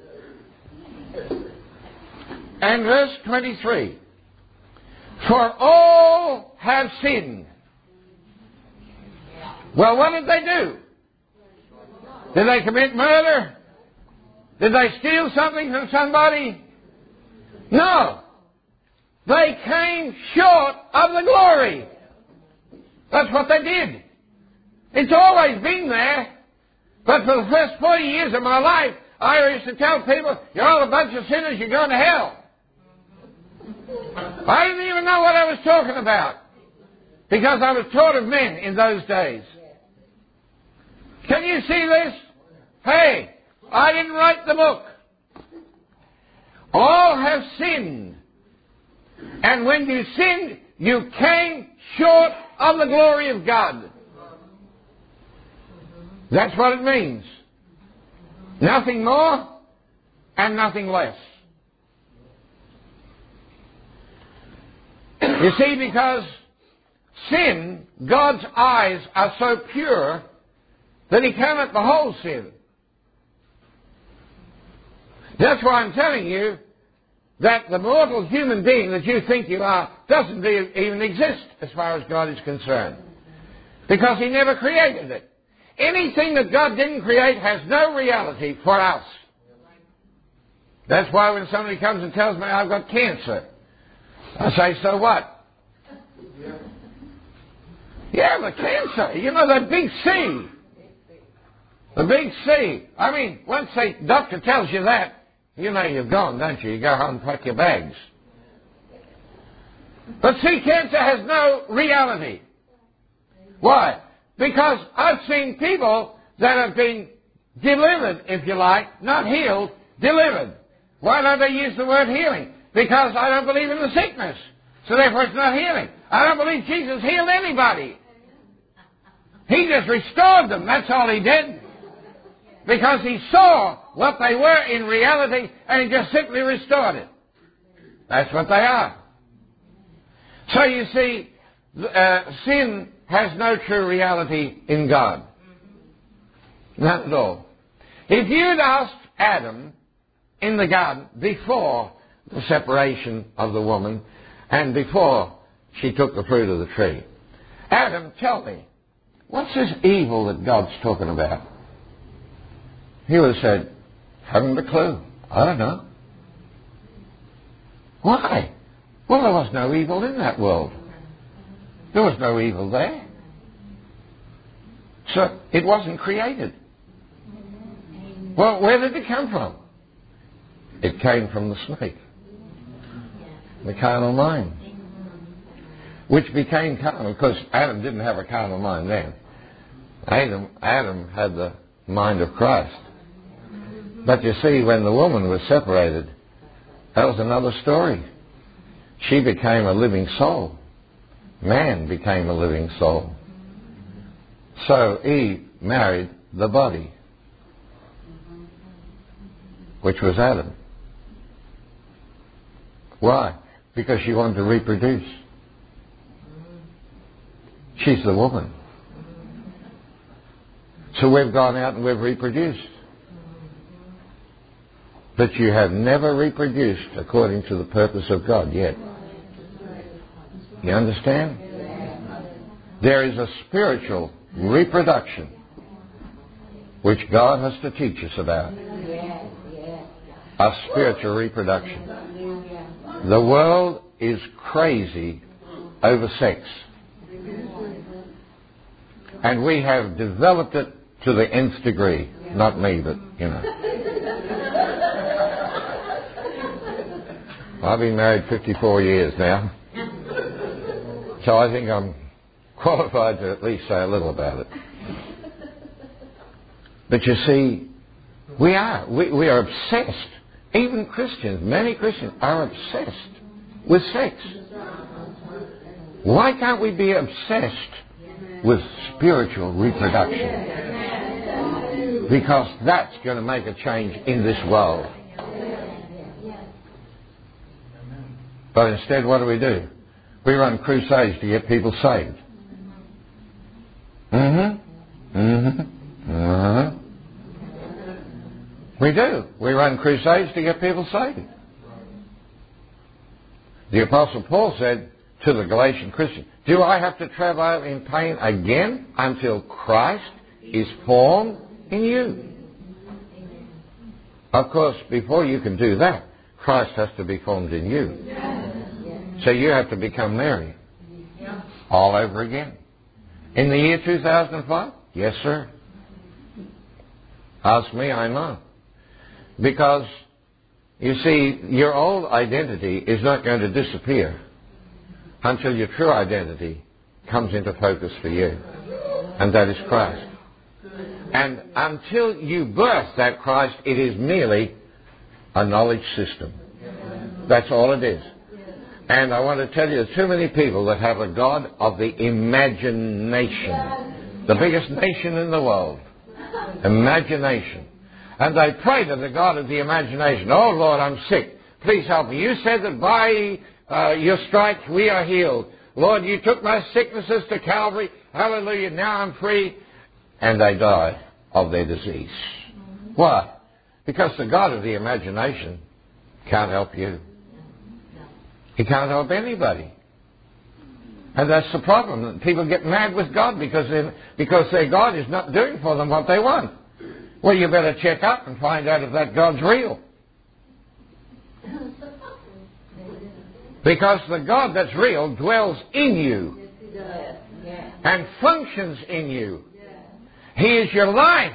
And verse twenty-three. For all have sinned. Well, what did they do? Did they commit murder? Did they steal something from somebody? No. They came short of the glory. That's what they did. It's always been there. But for the first forty years of my life, I used to tell people, you're all a bunch of sinners, you're going to hell. I didn't even know what I was talking about. Because I was taught of men in those days. Can you see this? Hey, I didn't write the book. All have sinned. And when you sinned, you came short of the glory of God. That's what it means. Nothing more and nothing less. You see, because sin, God's eyes are so pure that He cannot behold sin. That's why I'm telling you that the mortal human being that you think you are doesn't even exist as far as God is concerned. Because He never created it. Anything that God didn't create has no reality for us. That's why when somebody comes and tells me I've got cancer, I say, so what? Yeah, the cancer. You know, the big C. The big C. I mean, once the doctor tells you that, you know you're gone, don't you? You go home and pack your bags. But see, cancer has no reality. Why? Because I've seen people that have been delivered, if you like, not healed, delivered. Why don't they use the word healing? Because I don't believe in the sickness. So therefore it's not healing. I don't believe Jesus healed anybody. He just restored them. That's all He did. Because He saw what they were in reality and He just simply restored it. That's what they are. So you see, uh, sin has no true reality in God. Not at all. If you'd asked Adam in the garden before the separation of the woman and before she took the fruit of the tree, Adam, tell me, what's this evil that God's talking about? He would have said, haven't a clue. I don't know. Why? Well, there was no evil in that world. There was no evil there. So it wasn't created. Well, where did it come from? It came from the snake, the carnal mind, which became carnal because Adam didn't have a carnal mind then. Adam, Adam had the mind of Christ. But you see, when the woman was separated, that was another story. She became a living soul. Man became a living soul. So Eve married the body, which was Adam. Why? Because she wanted to reproduce. She's the woman. So we've gone out and we've reproduced. But you have never reproduced according to the purpose of God yet. You understand? There is a spiritual reproduction which God has to teach us about. A spiritual reproduction. The world is crazy over sex. And we have developed it to the nth degree. Not me, but, you know. I've been married fifty-four years now. So I think I'm qualified to at least say a little about it. But you see, we are. We, we are obsessed. Even Christians, many Christians are obsessed with sex. Why can't we be obsessed with spiritual reproduction? Because that's going to make a change in this world. But instead, what do we do? We run crusades to get people saved. Mm-hmm. Mm-hmm. Uh-huh. We do. We run crusades to get people saved. The Apostle Paul said to the Galatian Christians, do I have to travel in pain again until Christ is formed in you? Of course, before you can do that, Christ has to be formed in you. So you have to become Mary all over again. In the year two thousand five? Yes, sir. Ask me, I know. Because, you see, your old identity is not going to disappear until your true identity comes into focus for you. And that is Christ. And until you birth that Christ, it is merely a knowledge system. That's all it is. And I want to tell you, there's too many people that have a God of the imagination. The biggest nation in the world. Imagination. And they pray to the God of the imagination. Oh, Lord, I'm sick. Please help me. You said that by uh, your stripes we are healed. Lord, you took my sicknesses to Calvary. Hallelujah. Now I'm free. And they die of their disease. Why? Because the God of the imagination can't help you. He can't help anybody. And that's the problem. People get mad with God because, because their God is not doing for them what they want. Well, you better check up and find out if that God's real. Because the God that's real dwells in you and functions in you. He is your life.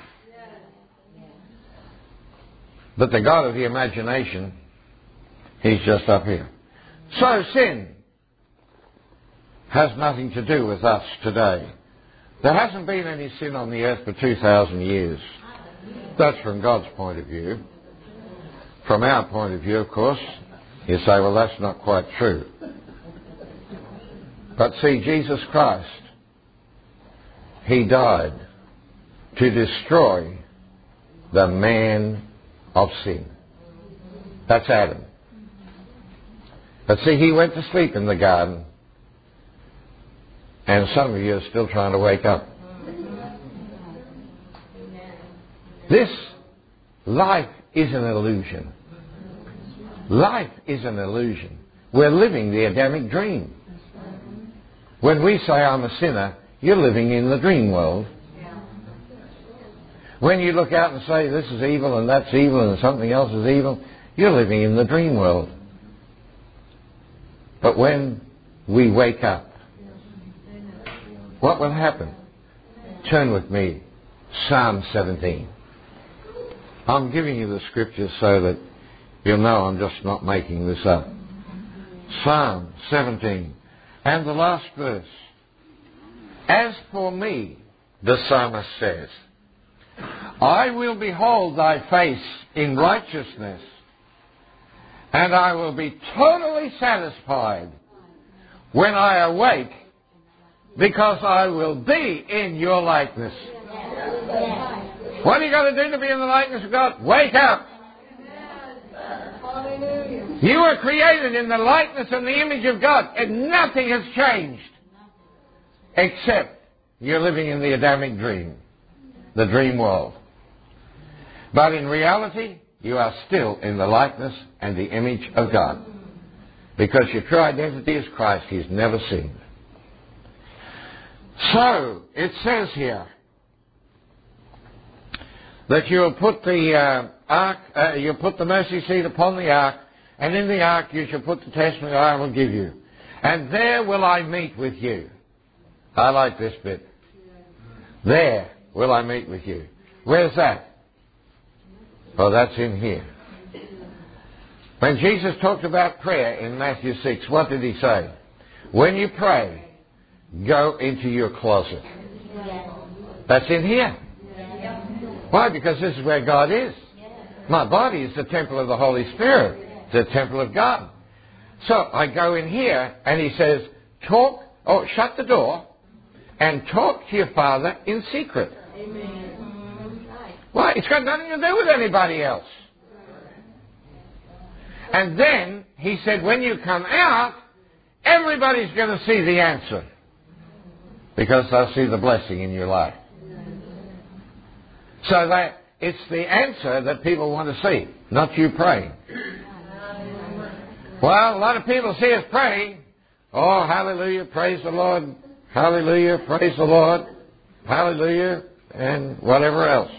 But the God of the imagination, he's just up here. So sin has nothing to do with us today. There hasn't been any sin on the earth for two thousand years. That's from God's point of view. From our point of view, of course, you say, well, that's not quite true. But see, Jesus Christ, he died to destroy the man of sin. That's Adam. But see, he went to sleep in the garden, and some of you are still trying to wake up. This life is an illusion. Life is an illusion. We're living the Adamic dream. When we say I'm a sinner, you're living in the dream world. When you look out and say this is evil and that's evil and something else is evil, you're living in the dream world. But when we wake up, what will happen? Turn with me, Psalm seventeen. I'm giving you the scriptures so that you'll know I'm just not making this up. Psalm seventeen. And the last verse. As for me, the psalmist says, I will behold thy face in righteousness, and I will be totally satisfied when I awake, because I will be in your likeness. What are you going to do to be in the likeness of God? Wake up. You were created in the likeness and the image of God, and nothing has changed except you're living in the Adamic dream, the dream world. But in reality, you are still in the likeness and the image of God, because your true identity is Christ. He's never seen. So, it says here that you'll put the uh, ark, uh, you'll put the mercy seat upon the ark, and in the ark you shall put the testimony I will give you. And there will I meet with you. I like this bit. There will I meet with you. Where's that? Oh, that's in here. When Jesus talked about prayer in Matthew six, what did he say? When you pray, go into your closet. That's in here. Why? Because this is where God is. My body is the temple of the Holy Spirit. It's the temple of God. So I go in here and he says, talk, oh, shut the door and talk to your Father in secret. Amen. Why? It's got nothing to do with anybody else. And then he said, when you come out, everybody's going to see the answer, because they'll see the blessing in your life. So that it's the answer that people want to see, not you praying. Well, a lot of people see us praying. Oh, hallelujah, praise the Lord. Hallelujah, praise the Lord. Hallelujah, and whatever else.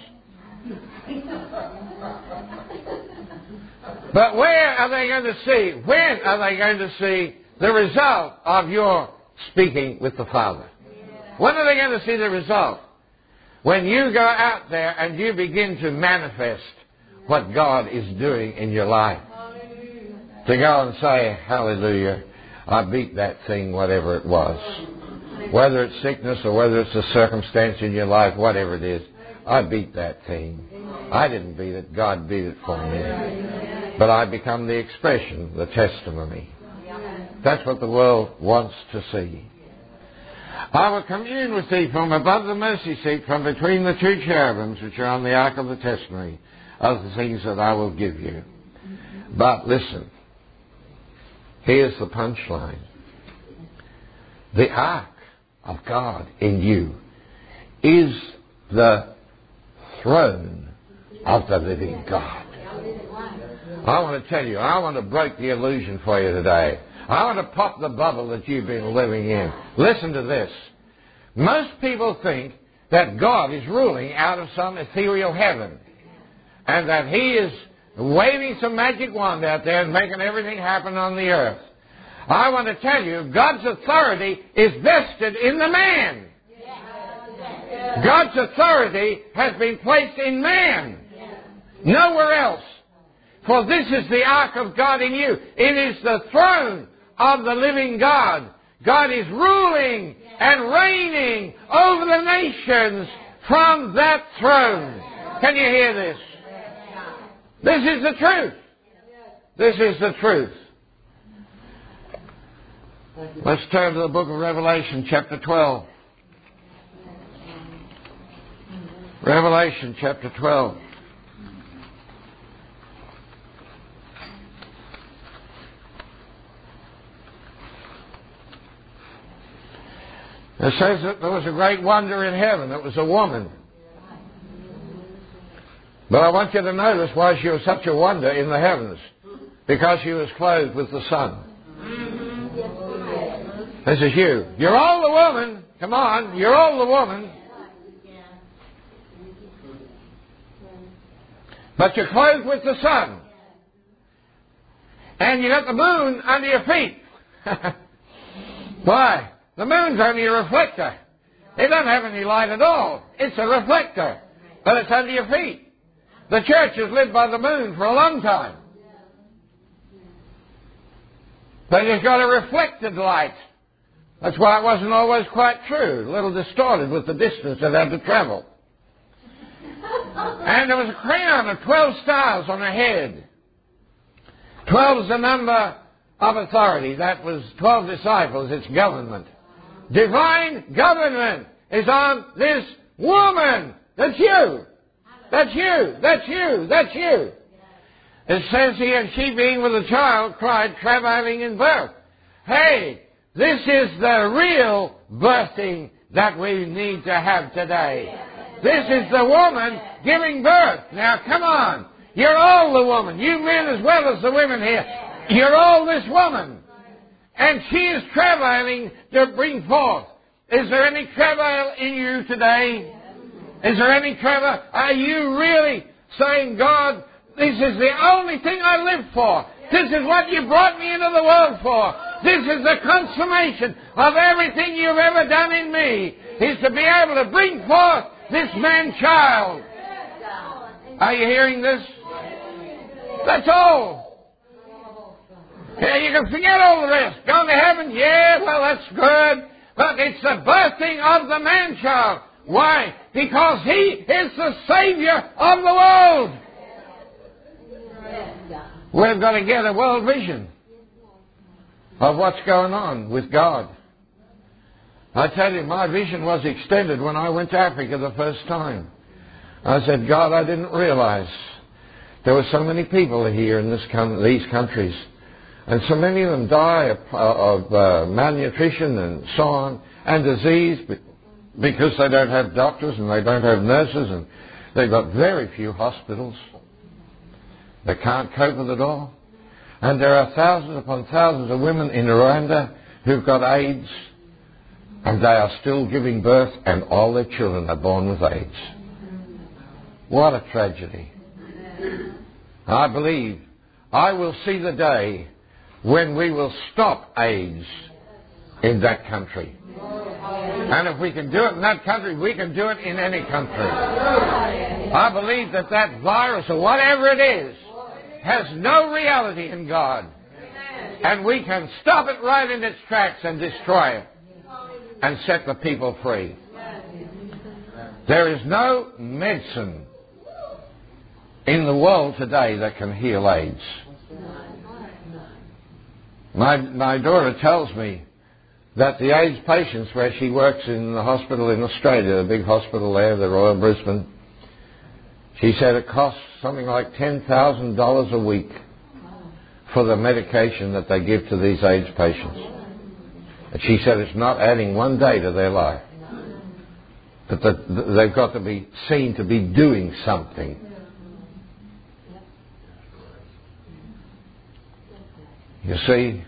But where are they going to see, when are they going to see the result of your speaking with the Father? When are they going to see the result? When you go out there and you begin to manifest what God is doing in your life. To go and say, hallelujah, I beat that thing, whatever it was. Whether it's sickness or whether it's a circumstance in your life, whatever it is, I beat that thing. I didn't beat it, God beat it for me. But I become the expression, the testimony. That's what the world wants to see. I will commune with thee from above the mercy seat, from between the two cherubims which are on the ark of the testimony, of the things that I will give you. But listen, here's the punchline. The ark of God in you is the throne of the living God. I want to tell you, I want to break the illusion for you today. I want to pop the bubble that you've been living in. Listen to this. Most people think that God is ruling out of some ethereal heaven, and that He is waving some magic wand out there and making everything happen on the earth. I want to tell you, God's authority is vested in the man. God's authority has been placed in man, nowhere else. For this is the ark of God in you. It is the throne of the living God. God is ruling and reigning over the nations from that throne. Can you hear this? This is the truth. This is the truth. Let's turn to the book of Revelation, chapter twelve. Revelation, chapter twelve. It says that there was a great wonder in heaven. It was a woman. But I want you to notice why she was such a wonder in the heavens. Because she was clothed with the sun. This is you. You're all the woman. Come on. You're all the woman. But you're clothed with the sun. And you got the moon under your feet. Why? The moon's only a reflector. It doesn't have any light at all. It's a reflector. But it's under your feet. The church has lived by the moon for a long time. But it's got a reflected light. That's why it wasn't always quite true. A little distorted with the distance it had to travel. And there was a crown of twelve stars on her head. Twelve is the number of authority. That was twelve disciples. It's government. Divine government is on this woman. That's you. That's you. That's you. That's you. It says here, she being with a child cried, travailing in birth. Hey, this is the real birthing that we need to have today. This is the woman giving birth. Now, come on. You're all the woman. You men as well as the women here. You're all this woman. And she is travailing to bring forth. Is there any travail in you today? Is there any travail? Are you really saying, God, this is the only thing I live for. This is what you brought me into the world for. This is the consummation of everything you've ever done in me, is to be able to bring forth this man-child. Are you hearing this? That's all. Yeah, you can forget all the rest. Gone to heaven? Yeah, well, that's good. But it's the birthing of the man-child. Why? Because he is the Savior of the world. We've got to get a world vision of what's going on with God. I tell you, my vision was extended when I went to Africa the first time. I said, God, I didn't realize there were so many people here in this com- these countries, and so many of them die of, of uh, malnutrition and so on, and disease, because they don't have doctors and they don't have nurses, and they've got very few hospitals. They can't cope with it all. And there are thousands upon thousands of women in Rwanda who've got AIDS, and they are still giving birth, and all their children are born with AIDS. What a tragedy. I believe I will see the day when we will stop AIDS in that country. And if we can do it in that country, we can do it in any country. I believe that that virus, or whatever it is, has no reality in God. And we can stop it right in its tracks and destroy it and set the people free. There is no medicine in the world today that can heal AIDS. My, my daughter tells me that the AIDS patients, where she works in the hospital in Australia, the big hospital there, the Royal Brisbane, she said it costs something like ten thousand dollars a week for the medication that they give to these AIDS patients. And she said it's not adding one day to their life. But the, they've got to be seen to be doing something. You see,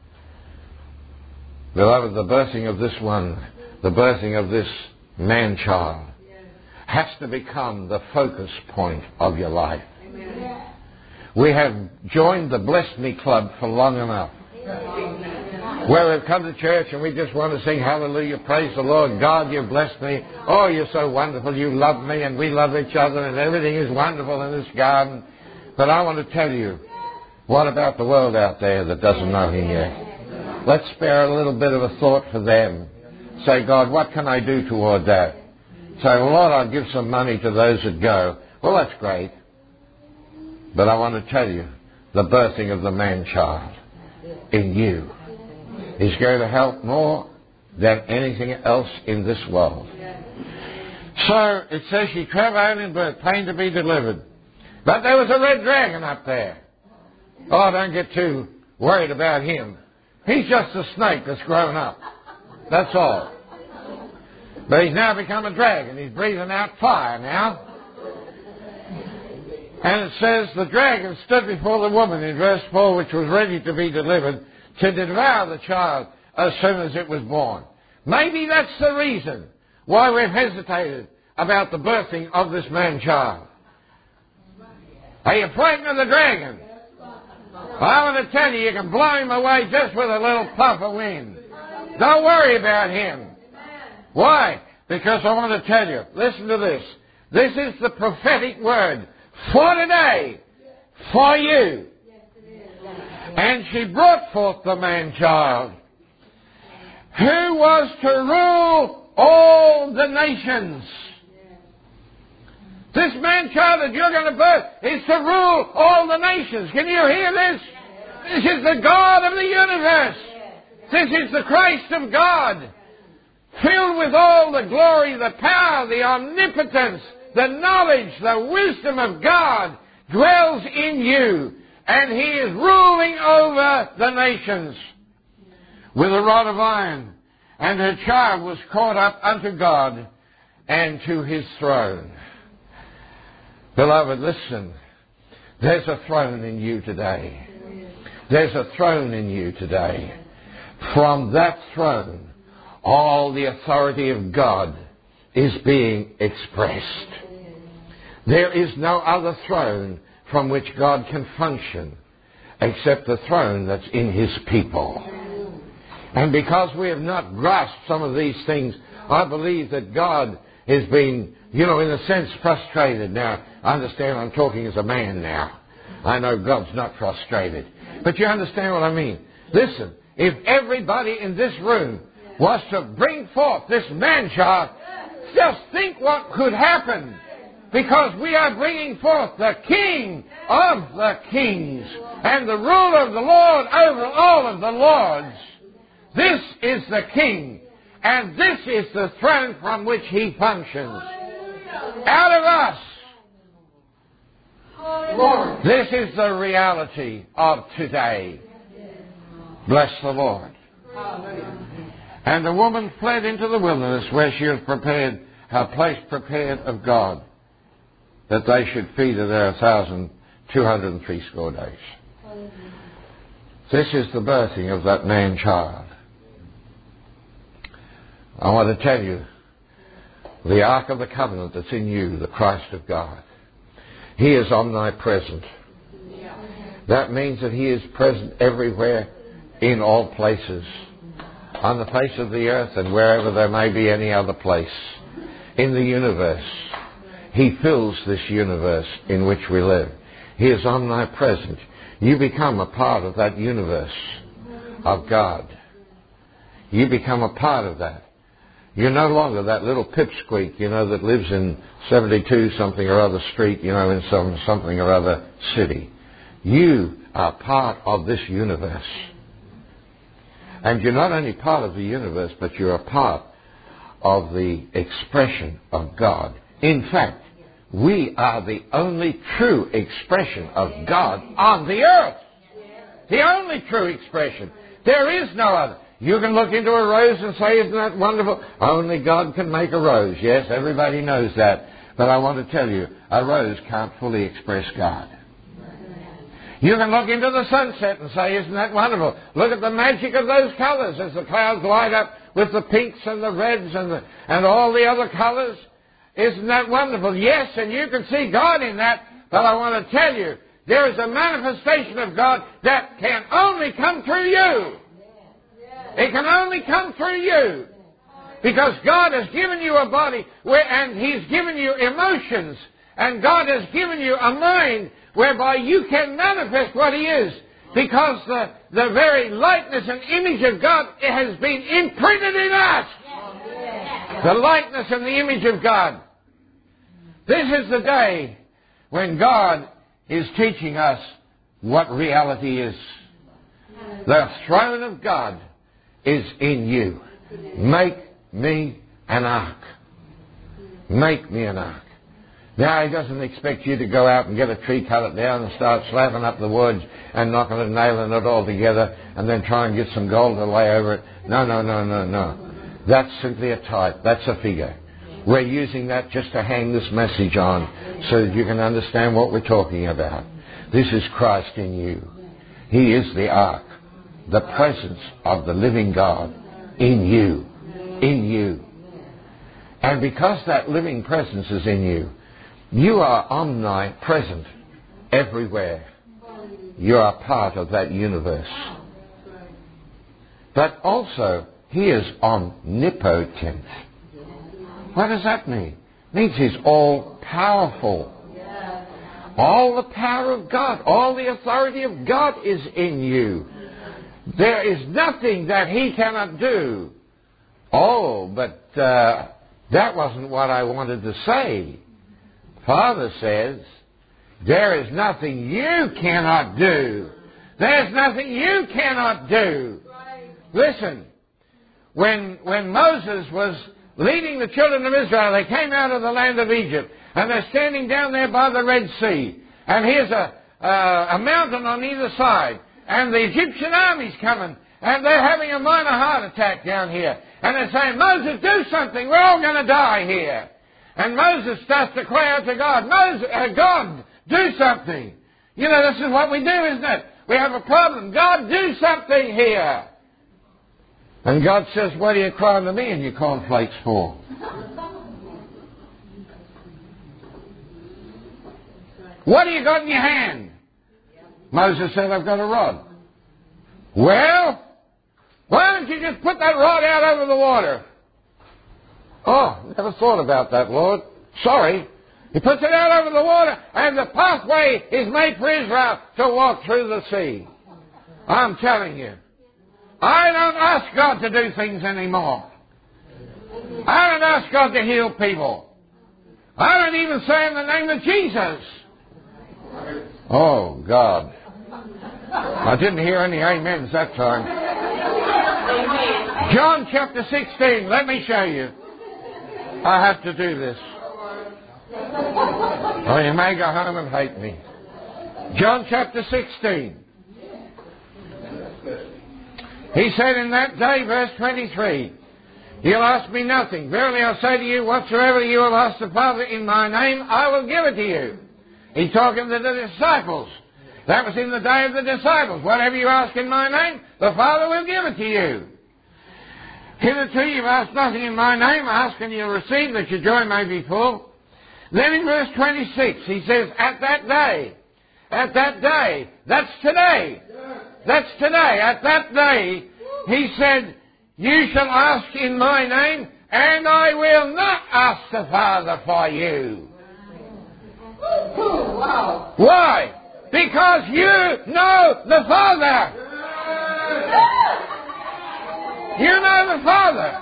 beloved, the birthing of this one, the birthing of this man-child, has to become the focus point of your life. Amen. We have joined the Bless Me Club for long enough. Where we've come to church and we just want to sing hallelujah, praise the Lord, God, you've blessed me. Oh, you're so wonderful, you love me and we love each other and everything is wonderful in this garden. But I want to tell you, what about the world out there that doesn't know Him yet? Let's spare a little bit of a thought for them. Say, God, what can I do toward that? Say, well, Lord, I'll give some money to those that go. Well, that's great. But I want to tell you, the birthing of the man-child in you is going to help more than anything else in this world. So, it says she travailed in birth, pain to be delivered. But there was a red dragon up there. Oh, don't get too worried about him. He's just a snake that's grown up. That's all. But he's now become a dragon. He's breathing out fire now. And it says the dragon stood before the woman in verse four, which was ready to be delivered, to devour the child as soon as it was born. Maybe that's the reason why we've hesitated about the birthing of this man-child. Are you frightened of the dragon? I want to tell you, you can blow him away just with a little puff of wind. Don't worry about him. Why? Because I want to tell you, listen to this. This is the prophetic word for today, for you. And she brought forth the man-child, who was to rule all the nations. This man-child that you're going to birth is to rule all the nations. Can you hear this? This is the God of the universe. This is the Christ of God, filled with all the glory, the power, the omnipotence, the knowledge, the wisdom of God dwells in you. And he is ruling over the nations with a rod of iron. And her child was caught up unto God and to his throne. Beloved, listen. There's a throne in you today. There's a throne in you today. From that throne, all the authority of God is being expressed. There is no other throne from which God can function except the throne that's in his people. And because we have not grasped some of these things, I believe that God has been, you know, in a sense frustrated. Now, I understand I'm talking as a man now. I know God's not frustrated. But you understand what I mean? Listen, if everybody in this room was to bring forth this man-child, just think what could happen. Because we are bringing forth the King of the kings and the ruler of the Lord over all of the lords. This is the King, and this is the throne from which he functions. Out of us. This is the reality of today. Bless the Lord. And the woman fled into the wilderness where she was prepared, her place prepared of God, that they should feed her there a thousand two hundred and three score days. This is the birthing of that man-child. I want to tell you, the Ark of the Covenant that's in you, the Christ of God, he is omnipresent. That means that he is present everywhere, in all places, on the face of the earth and wherever there may be any other place in the universe. He fills this universe in which we live. He is omnipresent. You become a part of that universe of God. You become a part of that. You're no longer that little pipsqueak, you know, that lives in seventy-two something or other street, you know, in some something or other city. You are part of this universe. And you're not only part of the universe, but you're a part of the expression of God. In fact, we are the only true expression of God on the earth. The only true expression. There is no other. You can look into a rose and say, isn't that wonderful? Only God can make a rose. Yes, everybody knows that. But I want to tell you, a rose can't fully express God. You can look into the sunset and say, isn't that wonderful? Look at the magic of those colours as the clouds light up with the pinks and the reds and, the, and all the other colours. Isn't that wonderful? Yes, and you can see God in that. But I want to tell you, there is a manifestation of God that can only come through you. It can only come through you. Because God has given you a body where, and he's given you emotions. And God has given you a mind whereby you can manifest what he is. Because the, the very likeness and image of God has been imprinted in us. The likeness and the image of God. This is the day when God is teaching us what reality is. The throne of God is in you. Make me an ark. Make me an ark. Now, he doesn't expect you to go out and get a tree, cut it down and start slapping up the wood and knocking it, nailing it all together and then try and get some gold to lay over it. No, no, no, no, no. That's simply a type. That's a figure. We're using that just to hang this message on so that you can understand what we're talking about. This is Christ in you. He is the ark, the presence of the living God in you, in you. And because that living presence is in you, you are omnipresent everywhere. You are part of that universe. But also, He is omnipotent. What does that mean? It means He's all-powerful. All the power of God, all the authority of God is in you. There is nothing that He cannot do. Oh, but uh, that wasn't what I wanted to say. Father says, there is nothing you cannot do. There's nothing you cannot do. Listen, when, when Moses was leading the children of Israel, they came out of the land of Egypt, and they're standing down there by the Red Sea. And here's a, uh, a mountain on either side. And the Egyptian army's coming. And they're having a minor heart attack down here. And they're saying, Moses, do something. We're all going to die here. And Moses starts to cry out to God, Moses, uh, God, do something. You know, this is what we do, isn't it? We have a problem. God, do something here. And God says, what are you crying to me in your cornflakes for? What have you got in your hand? Moses said, I've got a rod. Well, why don't you just put that rod out over the water? Oh, never thought about that, Lord. Sorry. He puts it out over the water, and the pathway is made for Israel to walk through the sea. I'm telling you. I don't ask God to do things anymore. I don't ask God to heal people. I don't even say in the name of Jesus. Oh, God. I didn't hear any amens that time. John chapter sixteen. Let me show you. I have to do this. Or you may go home and hate me. John chapter sixteen. He said in that day, verse twenty-three, you'll ask me nothing. Verily I say to you, whatsoever you will ask the Father in my name, I will give it to you. He's talking to the disciples. That was in the day of the disciples. Whatever you ask in my name, the Father will give it to you. Hitherto you've asked nothing in my name. Ask and you'll receive, that your joy may be full. Then in verse twenty-six, he says, at that day, at that day, that's today. That's today. At that day, he said, you shall ask in my name, and I will not ask the Father for you. Wow. Why? Because you know the Father. You know the Father.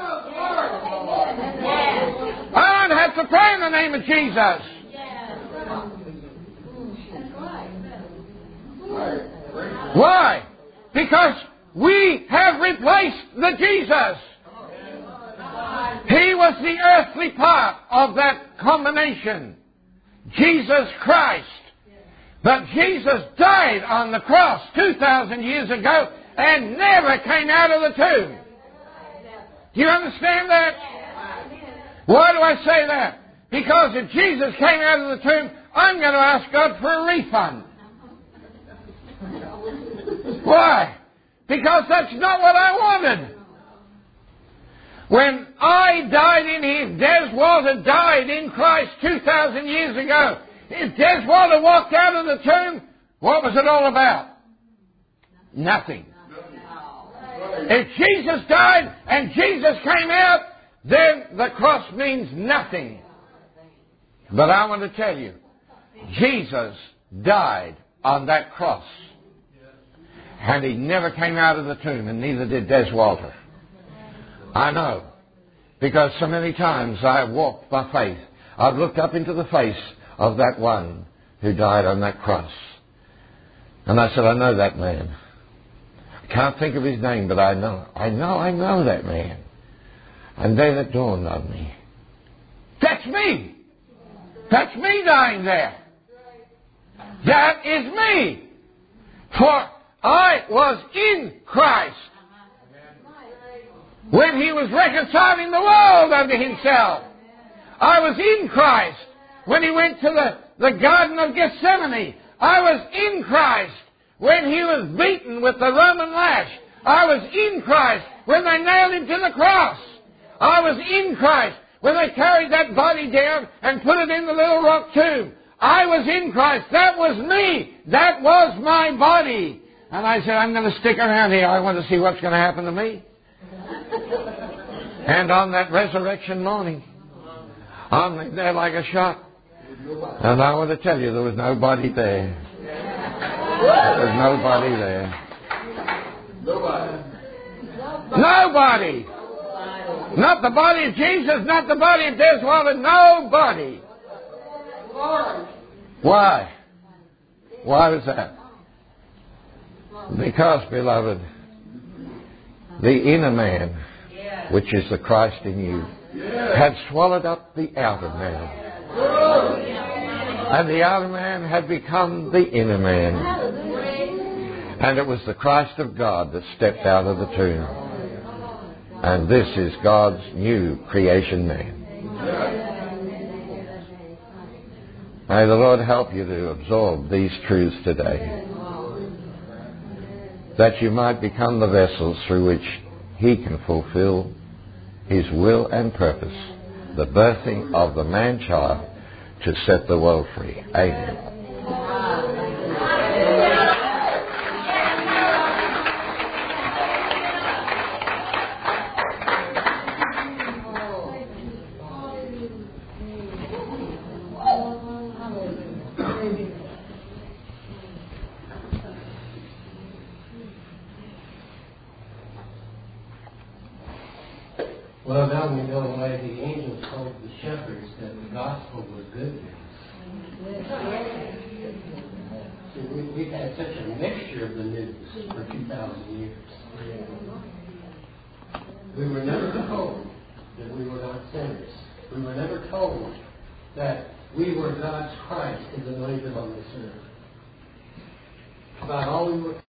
I don't have to pray in the name of Jesus. Why? Because we have replaced the Jesus. He was the earthly part of that combination. Jesus Christ. But Jesus died on the cross two thousand years ago and never came out of the tomb. Do you understand that? Why do I say that? Because if Jesus came out of the tomb, I'm going to ask God for a refund. Why? Because that's not what I wanted. When I died in Him, Des Walter died in Christ two thousand years ago. If Des Walter walked out of the tomb, what was it all about? Nothing. If Jesus died and Jesus came out, then the cross means nothing. But I want to tell you, Jesus died on that cross. And He never came out of the tomb, and neither did Des Walter. I know. Because so many times I've walked by faith. I've looked up into the face of that one who died on that cross. And I said, I know that man. I can't think of his name, but I know. I know, I know that man. And then it dawned on me. That's me! That's me dying there. That is me! For I was in Christ when He was reconciling the world unto Himself. I was in Christ when He went to the, the Garden of Gethsemane. I was in Christ when He was beaten with the Roman lash. I was in Christ when they nailed Him to the cross. I was in Christ when they carried that body down and put it in the little rock tomb. I was in Christ. That was me. That was my body. And I said, I'm going to stick around here. I want to see what's going to happen to me. And on that resurrection morning, I'm there like a shot. And I want to tell you, there was nobody there. There was nobody there.
Nobody.
Nobody. Not the body of Jesus, not the body of Deswalder, nobody. Why? Why was that? Because, beloved, the inner man, which is the Christ in you, had swallowed up the outer man. And the outer man had become the inner man. And it was the Christ of God that stepped out of the tomb. And this is God's new creation man. May the Lord help you to absorb these truths today, that you might become the vessels through which He can fulfill His will and purpose, the birthing of the man-child to set the world free. Amen.
Well, now we know why the angels told the shepherds that the gospel was good news. See, we, we've had such a mixture of the news for two thousand years. We were never told that we were not sinners. We were never told that we were God's Christ, His anointed on this earth. About all we were